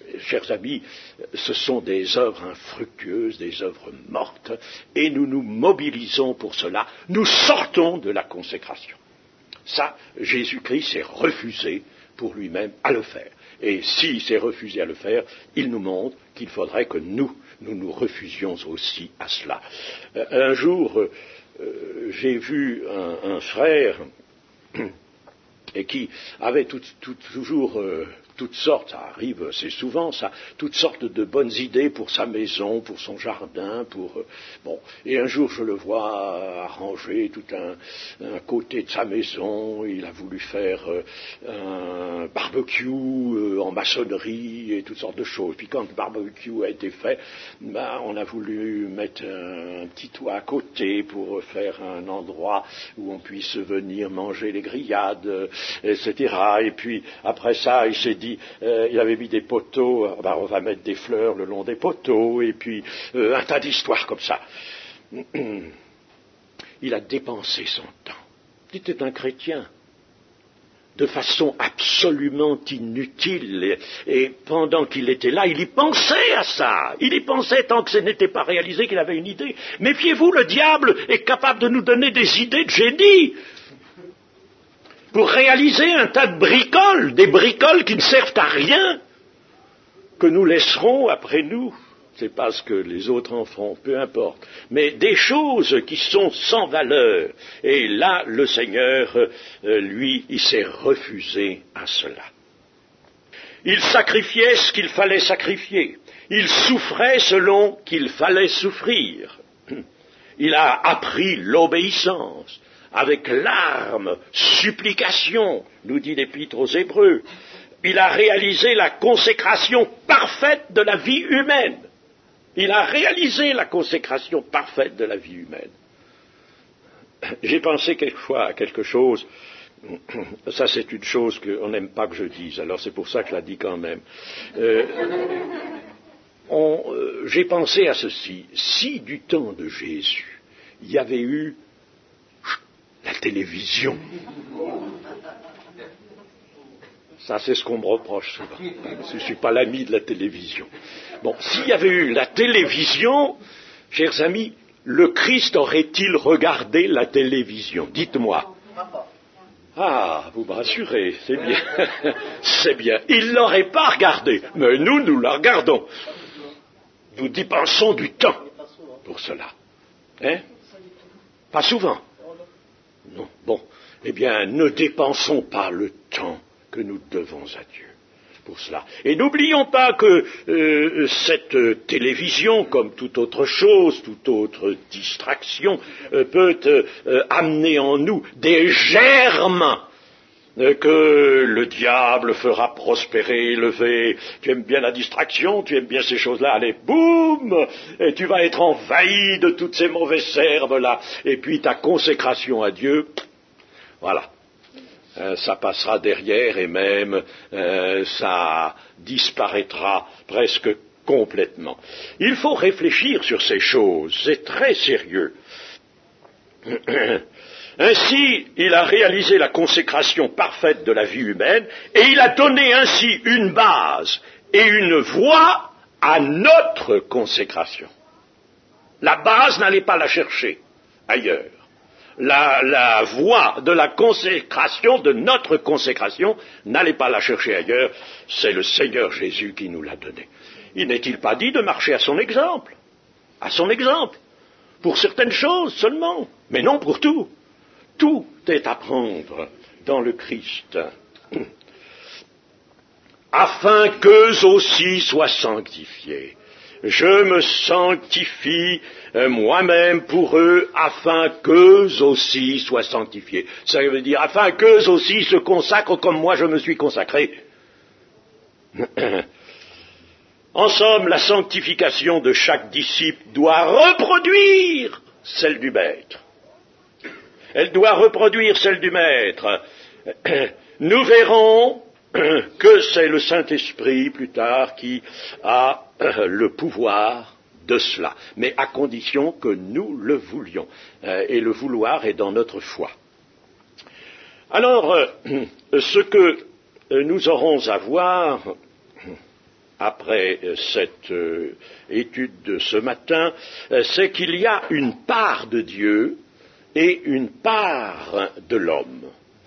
chers amis, ce sont des œuvres infructueuses, des œuvres mortes, et nous nous mobilisons pour cela. Nous sortons de la consécration. Ça, Jésus-Christ s'est refusé pour lui-même à le faire. Et s'il s'est refusé à le faire, il nous montre qu'il faudrait que nous, nous nous refusions aussi à cela. Un jour, euh, j'ai vu un, un frère et qui avait tout, tout, toujours euh, toutes sortes, ça arrive assez souvent, ça, toutes sortes de bonnes idées pour sa maison, pour son jardin, pour euh, bon. Et un jour, je le vois arranger tout un, un côté de sa maison. Il a voulu faire euh, un barbecue euh, en maçonnerie et toutes sortes de choses. Puis quand le barbecue a été fait, ben, on a voulu mettre un, un petit toit à côté pour faire un endroit où on puisse venir manger les grillades, euh, et cetera. Et puis après ça, il s'est dit, euh, il avait mis des poteaux, euh, ben, on va mettre des fleurs le long des poteaux, et puis euh, un tas d'histoires comme ça. Il a dépensé son temps. Il était un chrétien, de façon absolument inutile, et, et pendant qu'il était là, il y pensait à ça. Il y pensait tant que ce n'était pas réalisé qu'il avait une idée. Méfiez-vous, le diable est capable de nous donner des idées de génie pour réaliser un tas de bricoles, des bricoles qui ne servent à rien, que nous laisserons après nous. C'est pas ce que les autres en feront, peu importe. Mais des choses qui sont sans valeur. Et là, le Seigneur, euh, lui, il s'est refusé à cela. Il sacrifiait ce qu'il fallait sacrifier. Il souffrait selon qu'il fallait souffrir. Il a appris l'obéissance. Avec larmes, supplications, nous dit l'Épître aux Hébreux. Il a réalisé la consécration parfaite de la vie humaine. Il a réalisé la consécration parfaite de la vie humaine. J'ai pensé quelquefois à quelque chose, ça c'est une chose qu'on n'aime pas que je dise, alors c'est pour ça que je la dis quand même. Euh, on, euh, j'ai pensé à ceci, si du temps de Jésus, il y avait eu la télévision. Ça, c'est ce qu'on me reproche souvent. Je ne suis pas l'ami de la télévision. Bon, s'il y avait eu la télévision, chers amis, le Christ aurait-il regardé la télévision? Dites-moi. Ah, vous me rassurez, c'est bien. C'est bien. Il ne l'aurait pas regardé, mais nous, nous la regardons. Nous dépensons du temps pour cela. Hein? Pas souvent. Non. Bon, eh bien, ne dépensons pas le temps que nous devons à Dieu pour cela. Et n'oublions pas que euh, cette euh, télévision, comme toute autre chose, toute autre distraction, euh, peut euh, amener en nous des germes euh, que le diable fera prospérer, élever. Tu aimes bien la distraction, tu aimes bien ces choses-là, allez, boum, et tu vas être envahi de toutes ces mauvaises herbes-là. Et puis ta consécration à Dieu, voilà. Euh, ça passera derrière et même euh, ça disparaîtra presque complètement. Il faut réfléchir sur ces choses, c'est très sérieux. Ainsi, il a réalisé la consécration parfaite de la vie humaine et il a donné ainsi une base et une voie à notre consécration. La base, n'allez pas la chercher ailleurs. La, la voie de la consécration, de notre consécration, n'allez pas la chercher ailleurs, c'est le Seigneur Jésus qui nous l'a donnée. Il n'est-il pas dit de marcher à son exemple? À son exemple. Pour certaines choses seulement, mais non pour tout. Tout est à prendre dans le Christ. Afin qu'eux aussi soient sanctifiés. Je me sanctifie euh, moi-même pour eux, afin qu'eux aussi soient sanctifiés. Ça veut dire, afin qu'eux aussi se consacrent comme moi je me suis consacré. En somme, la sanctification de chaque disciple doit reproduire celle du Maître. Elle doit reproduire celle du Maître. Nous verrons que c'est le Saint-Esprit, plus tard, qui a le pouvoir de cela, mais à condition que nous le voulions. Et le vouloir est dans notre foi. Alors, ce que nous aurons à voir, après cette euh, étude de ce matin, euh, c'est qu'il y a une part de Dieu et une part de l'homme.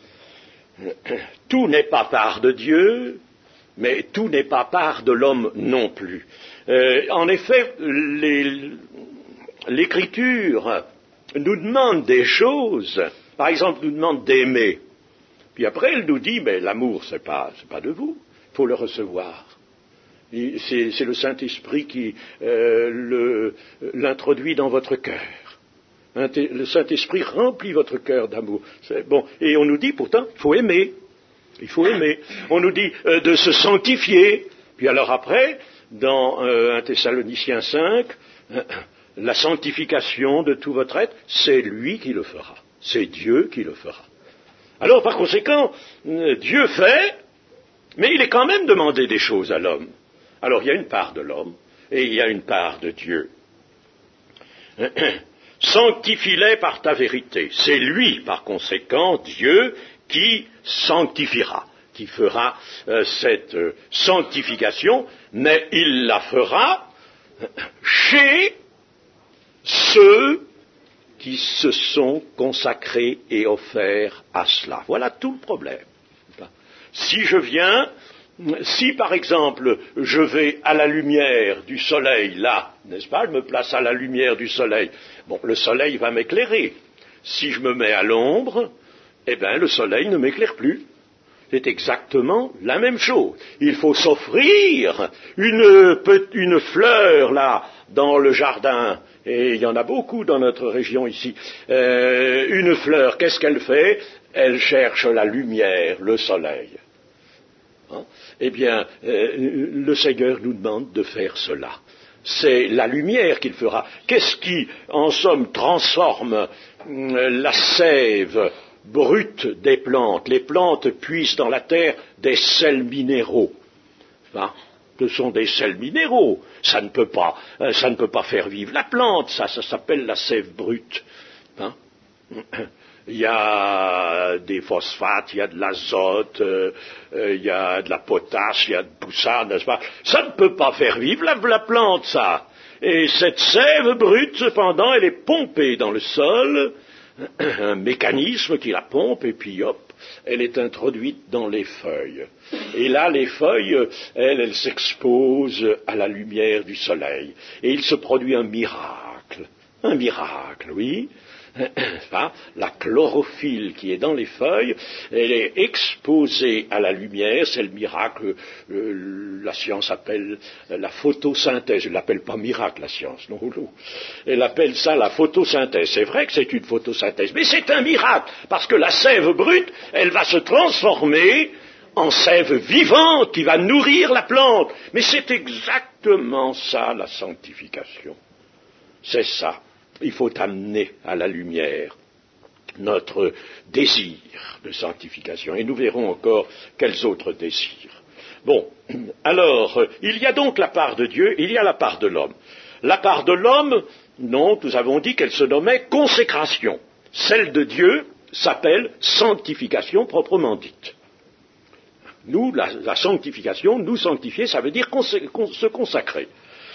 Tout n'est pas part de Dieu, mais tout n'est pas part de l'homme non plus. Euh, en effet, les, l'Écriture nous demande des choses, par exemple, nous demande d'aimer. Puis après, elle nous dit, mais l'amour, c'est pas, c'est pas de vous, il faut le recevoir. C'est, c'est le Saint-Esprit qui euh, le, l'introduit dans votre cœur. Le Saint-Esprit remplit votre cœur d'amour. C'est bon. Et on nous dit pourtant, il faut aimer. Il faut aimer. On nous dit euh, de se sanctifier. Puis alors après, dans euh, un Thessaloniciens cinq, euh, la sanctification de tout votre être, c'est lui qui le fera. C'est Dieu qui le fera. Alors par conséquent, euh, Dieu fait, mais il est quand même demandé des choses à l'homme. Alors il y a une part de l'homme et il y a une part de Dieu. Sanctifie-les par ta vérité. C'est lui, par conséquent, Dieu, qui sanctifiera, qui fera euh, cette euh, sanctification, mais il la fera chez ceux qui se sont consacrés et offerts à cela. Voilà tout le problème. Si je viens, si par exemple je vais à la lumière du soleil, là, n'est-ce pas, je me place à la lumière du soleil, bon, le soleil va m'éclairer. Si je me mets à l'ombre, eh bien le soleil ne m'éclaire plus. C'est exactement la même chose. Il faut s'offrir une, une fleur là dans le jardin, et il y en a beaucoup dans notre région ici. Euh, une fleur, qu'est-ce qu'elle fait? Elle cherche la lumière, le soleil. Hein? Eh bien, euh, le Seigneur nous demande de faire cela. C'est la lumière qu'il fera. Qu'est-ce qui, en somme, transforme euh, la sève brute des plantes? Les plantes puisent dans la terre des sels minéraux. Hein? Ce sont des sels minéraux. Ça ne peut pas, euh, ça ne peut pas faire vivre la plante. Ça, ça s'appelle la sève brute. Hein? Il y a des phosphates, il y a de l'azote, euh, euh, il y a de la potasse, il y a de tout ça, n'est-ce pas? Ça ne peut pas faire vivre la, la plante, ça. Et cette sève brute, cependant, elle est pompée dans le sol, un mécanisme qui la pompe, et puis hop, elle est introduite dans les feuilles. Et là, les feuilles, elles, elles s'exposent à la lumière du soleil. Et il se produit un miracle. Un miracle, oui. La chlorophylle qui est dans les feuilles, elle est exposée à la lumière, c'est le miracle, euh, la science appelle la photosynthèse, elle l'appelle pas miracle la science, non, non, elle appelle ça la photosynthèse. C'est vrai que c'est une photosynthèse, mais c'est un miracle, parce que la sève brute, elle va se transformer en sève vivante qui va nourrir la plante. Mais c'est exactement ça la sanctification, c'est ça. Il faut amener à la lumière notre désir de sanctification. Et nous verrons encore quels autres désirs. Bon, alors, il y a donc la part de Dieu, il y a la part de l'homme. La part de l'homme, non, nous avons dit qu'elle se nommait consécration. Celle de Dieu s'appelle sanctification proprement dite. Nous, la, la sanctification, nous sanctifier, ça veut dire consé- con- se consacrer.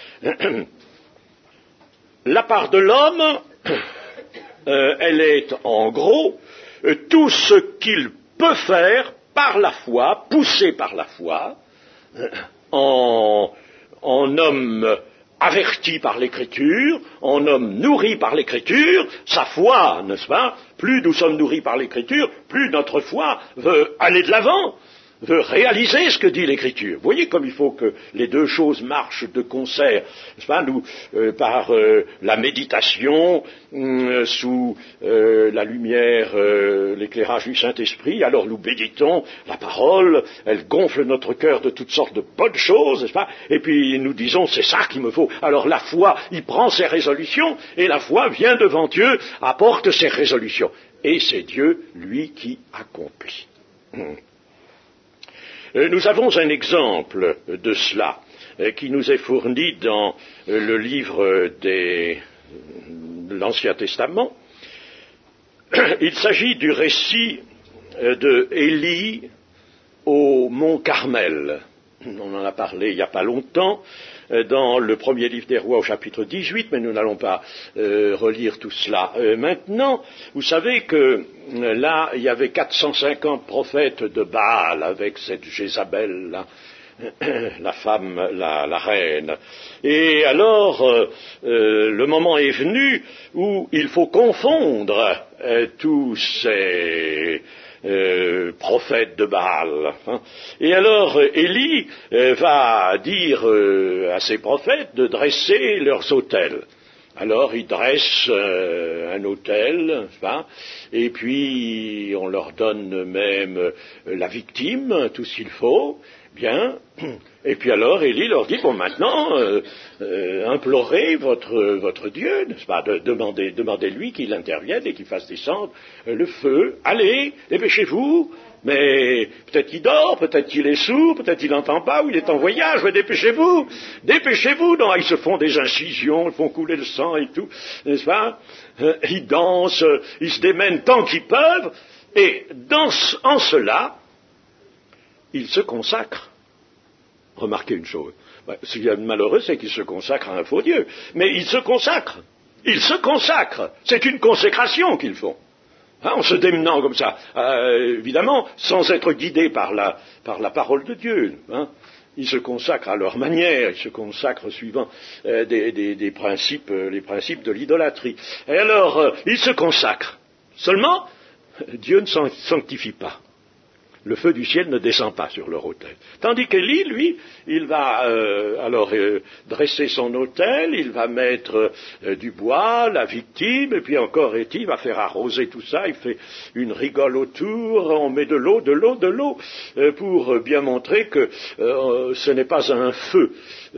La part de l'homme, euh, elle est en gros euh, tout ce qu'il peut faire par la foi, poussé par la foi, euh, en, en homme averti par l'Écriture, en homme nourri par l'Écriture, sa foi, n'est-ce pas? Plus nous sommes nourris par l'Écriture, plus notre foi veut aller de l'avant, veut réaliser ce que dit l'Écriture. Vous voyez comme il faut que les deux choses marchent de concert, n'est-ce pas? Nous, euh, par euh, la méditation, euh, sous euh, la lumière, euh, l'éclairage du Saint-Esprit, alors nous méditons la parole, elle gonfle notre cœur de toutes sortes de bonnes choses, n'est-ce pas? Et puis nous disons, c'est ça qu'il me faut. Alors la foi, il prend ses résolutions, et la foi vient devant Dieu, apporte ses résolutions. Et c'est Dieu, lui, qui accomplit. Hum. Nous avons un exemple de cela qui nous est fourni dans le livre des, de l'Ancien Testament. Il s'agit du récit de Élie au mont Carmel. on en a parlé il n'y a pas longtemps, dans le premier livre des Rois au chapitre dix-huit, mais nous n'allons pas euh, relire tout cela. Euh, maintenant, vous savez que euh, là, il y avait quatre cent cinquante prophètes de Baal avec cette Jézabel, là, la femme, la, la reine. Et alors, euh, euh, le moment est venu où il faut confondre euh, tous ces Euh, prophète de Baal. Hein. Et alors, euh, Élie euh, va dire euh, à ses prophètes de dresser leurs autels. Alors, ils dressent euh, un autel, hein, et puis on leur donne même euh, la victime, tout ce qu'il faut. Bien. Et puis alors, Élie leur dit, bon, maintenant, euh, euh, implorez votre, votre Dieu, n'est-ce pas, de, demandez, demandez-lui qu'il intervienne et qu'il fasse descendre euh, le feu. Allez, dépêchez-vous. Mais peut-être qu'il dort, peut-être qu'il est sourd, peut-être qu'il n'entend pas, ou il est en voyage, mais dépêchez-vous, dépêchez-vous. Non, ils se font des incisions, ils font couler le sang et tout, n'est-ce pas? euh, Ils dansent, ils se démènent tant qu'ils peuvent, et dans, en cela, ils se consacrent. Remarquez une chose, ce qui est malheureux, c'est qu'ils se consacrent à un faux Dieu, mais ils se consacrent, ils se consacrent, c'est une consécration qu'ils font, hein, en se démenant comme ça, euh, évidemment, sans être guidés par la, par la parole de Dieu, hein. Ils se consacrent à leur manière, ils se consacrent suivant euh, des, des, des principes, euh, les principes de l'idolâtrie. Et alors, euh, ils se consacrent, seulement, Dieu ne s'en sanctifie pas. Le feu du ciel ne descend pas sur leur autel. Tandis qu'Élie, lui, il va euh, alors euh, dresser son autel, il va mettre euh, du bois, la victime, et puis encore il va faire arroser tout ça, il fait une rigole autour, on met de l'eau, de l'eau, de l'eau, euh, pour bien montrer que euh, ce n'est pas un feu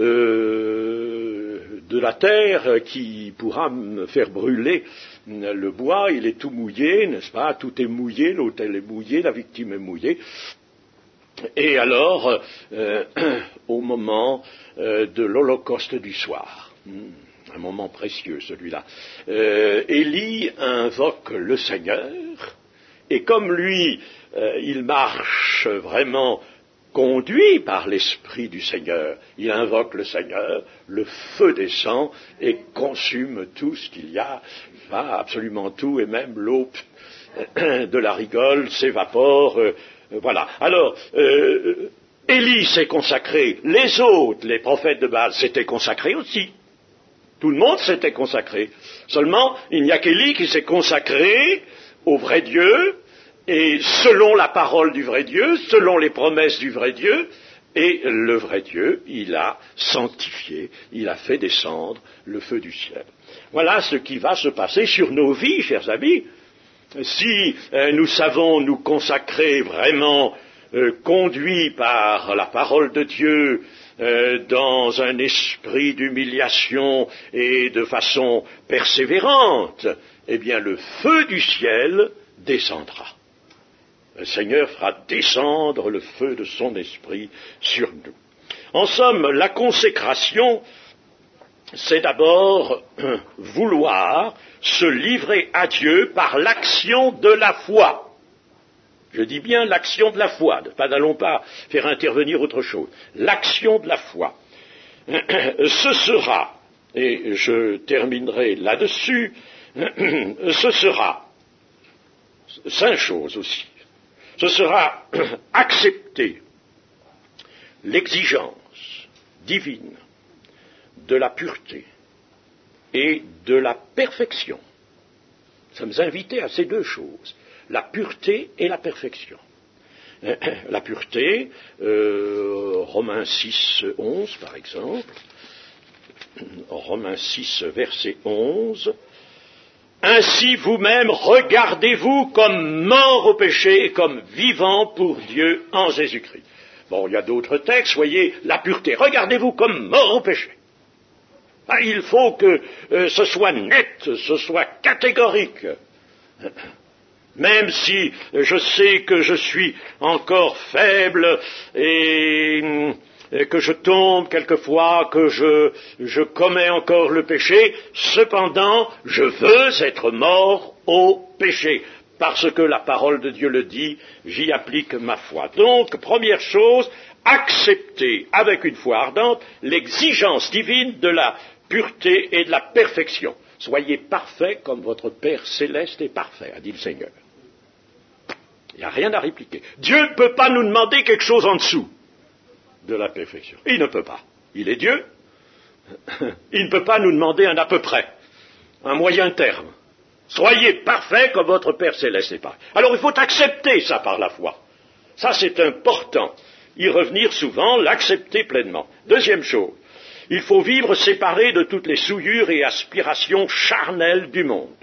euh, de la terre qui pourra me faire brûler le bois, il est tout mouillé, n'est-ce pas? Tout est mouillé, l'autel est mouillé, la victime est mouillée. Et alors, euh, au moment euh, de l'Holocauste du soir, un moment précieux celui-là, euh, Élie invoque le Seigneur, et comme lui, euh, il marche vraiment conduit par l'Esprit du Seigneur, il invoque le Seigneur, le feu descend et consume tout ce qu'il y a, enfin, absolument tout, et même l'eau de la rigole s'évapore, euh, voilà. Alors, euh, Élie s'est consacré, les autres, les prophètes de Baal, s'étaient consacrés aussi. Tout le monde s'était consacré. Seulement, il n'y a qu'Élie qui s'est consacré au vrai Dieu, et selon la parole du vrai Dieu, selon les promesses du vrai Dieu, et le vrai Dieu, il a sanctifié, il a fait descendre le feu du ciel. Voilà ce qui va se passer sur nos vies, chers amis. Si euh, nous savons nous consacrer vraiment, euh, conduits par la parole de Dieu, euh, dans un esprit d'humiliation et de façon persévérante, eh bien le feu du ciel descendra. Le Seigneur fera descendre le feu de son esprit sur nous. En somme, la consécration, c'est d'abord vouloir se livrer à Dieu par l'action de la foi. Je dis bien l'action de la foi, n'allons pas faire intervenir autre chose. L'action de la foi. Ce sera, et je terminerai là-dessus, ce sera, cinq choses aussi. Ce sera accepter l'exigence divine de la pureté et de la perfection. Nous sommes invités à ces deux choses, la pureté et la perfection. La pureté, euh, Romains six, onze par exemple, Romains six, verset onze, ainsi vous-même regardez-vous comme morts au péché et comme vivants pour Dieu en Jésus-Christ. Bon, il y a d'autres textes, voyez, la pureté, regardez-vous comme morts au péché. Ah, il faut que euh, ce soit net, ce soit catégorique. Même si je sais que je suis encore faible et, et que je tombe quelquefois, que je, je commets encore le péché, cependant, je veux être mort au péché. parce que la parole de Dieu le dit, j'y applique ma foi. Donc, première chose, accepter avec une foi ardente l'exigence divine de la pureté et de la perfection. Soyez parfaits comme votre Père céleste est parfait, a dit le Seigneur. Il n'y a rien à répliquer. Dieu ne peut pas nous demander quelque chose en dessous de la perfection. Il ne peut pas. Il est Dieu. Il ne peut pas nous demander un à peu près, un moyen terme. Soyez parfaits comme votre Père céleste est parfait. Alors il faut accepter ça par la foi. Ça c'est important. Y revenir souvent, l'accepter pleinement. Deuxième chose, il faut vivre séparé de toutes les souillures et aspirations charnelles du monde.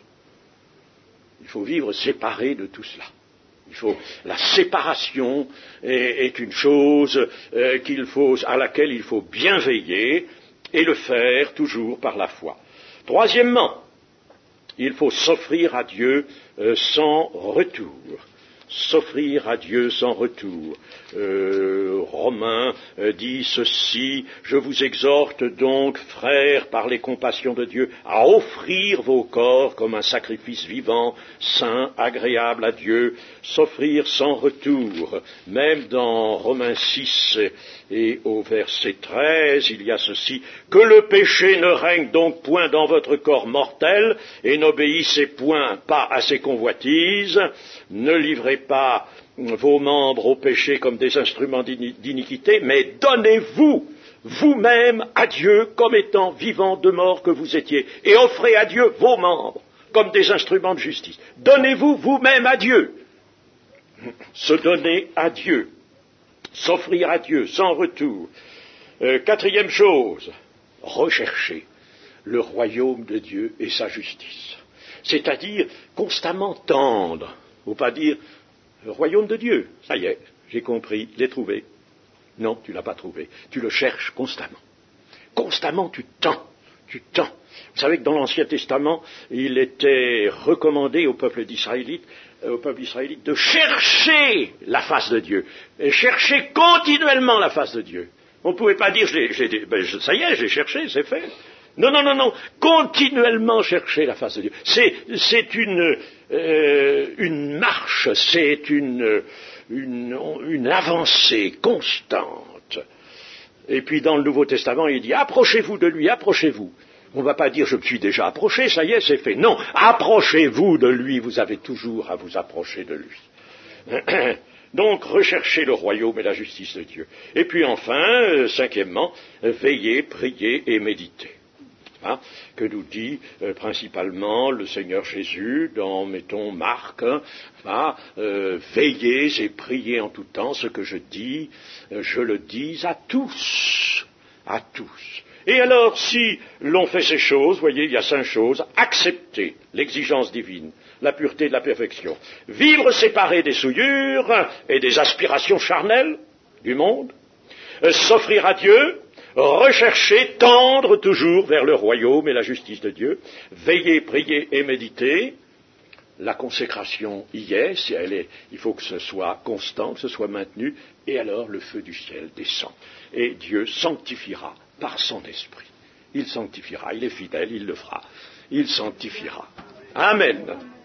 Il faut vivre séparé de tout cela. Il faut, la séparation est, est une chose euh, qu'il faut, à laquelle il faut bien veiller et le faire toujours par la foi. Troisièmement, il faut s'offrir à Dieu euh, sans retour. S'offrir à Dieu sans retour. Euh, Romains euh, dit ceci, je vous exhorte donc, frères, par les compassions de Dieu, à offrir vos corps comme un sacrifice vivant, saint, agréable à Dieu, s'offrir sans retour. Même dans Romains six et au verset treize, il y a ceci, que le péché ne règne donc point dans votre corps mortel, et n'obéissez point pas à ses convoitises, ne livrez pas vos membres au péché comme des instruments d'iniquité, mais donnez-vous vous-même à Dieu comme étant vivants de mort que vous étiez, et offrez à Dieu vos membres comme des instruments de justice. Donnez-vous vous-même à Dieu. Se donner à Dieu. S'offrir à Dieu sans retour. Euh, quatrième chose, rechercher le royaume de Dieu et sa justice. C'est-à-dire constamment tendre. Il ne faut pas dire le royaume de Dieu. Ça y est, j'ai compris, je l'ai trouvé. Non, tu ne l'as pas trouvé. Tu le cherches constamment. Constamment, tu tends. Tu tends. Vous savez que dans l'Ancien Testament, il était recommandé au peuple d'Israélite, euh, au peuple israélite de chercher la face de Dieu. Et chercher continuellement la face de Dieu. On ne pouvait pas dire, je l'ai, je l'ai, ben, je, ça y est, j'ai cherché, c'est fait. Non, non, non, non. Continuellement chercher la face de Dieu. C'est, c'est une, euh, une marche, c'est une, une, une avancée constante. Et puis dans le Nouveau Testament, il dit, approchez-vous de lui, approchez-vous. On ne va pas dire, je me suis déjà approché, ça y est, c'est fait. Non, approchez-vous de lui, vous avez toujours à vous approcher de lui. Donc, recherchez le royaume et la justice de Dieu. Et puis enfin, euh, cinquièmement, veillez, priez et méditez. Hein, que nous dit euh, principalement le Seigneur Jésus dans, mettons, Marc, hein, hein, euh, veillez et priez en tout temps, ce que je dis, euh, je le dis à tous, à tous. Et alors, si l'on fait ces choses, voyez, il y a cinq choses, accepter l'exigence divine, la pureté de la perfection, vivre séparé des souillures et des aspirations charnelles du monde, euh, s'offrir à Dieu, rechercher, tendre toujours vers le royaume et la justice de Dieu, veiller, prier et méditer. La consécration y est, si elle est, il faut que ce soit constant, que ce soit maintenu, et alors le feu du ciel descend. Et Dieu sanctifiera par son esprit. Il sanctifiera, il est fidèle, il le fera. Il sanctifiera. Amen.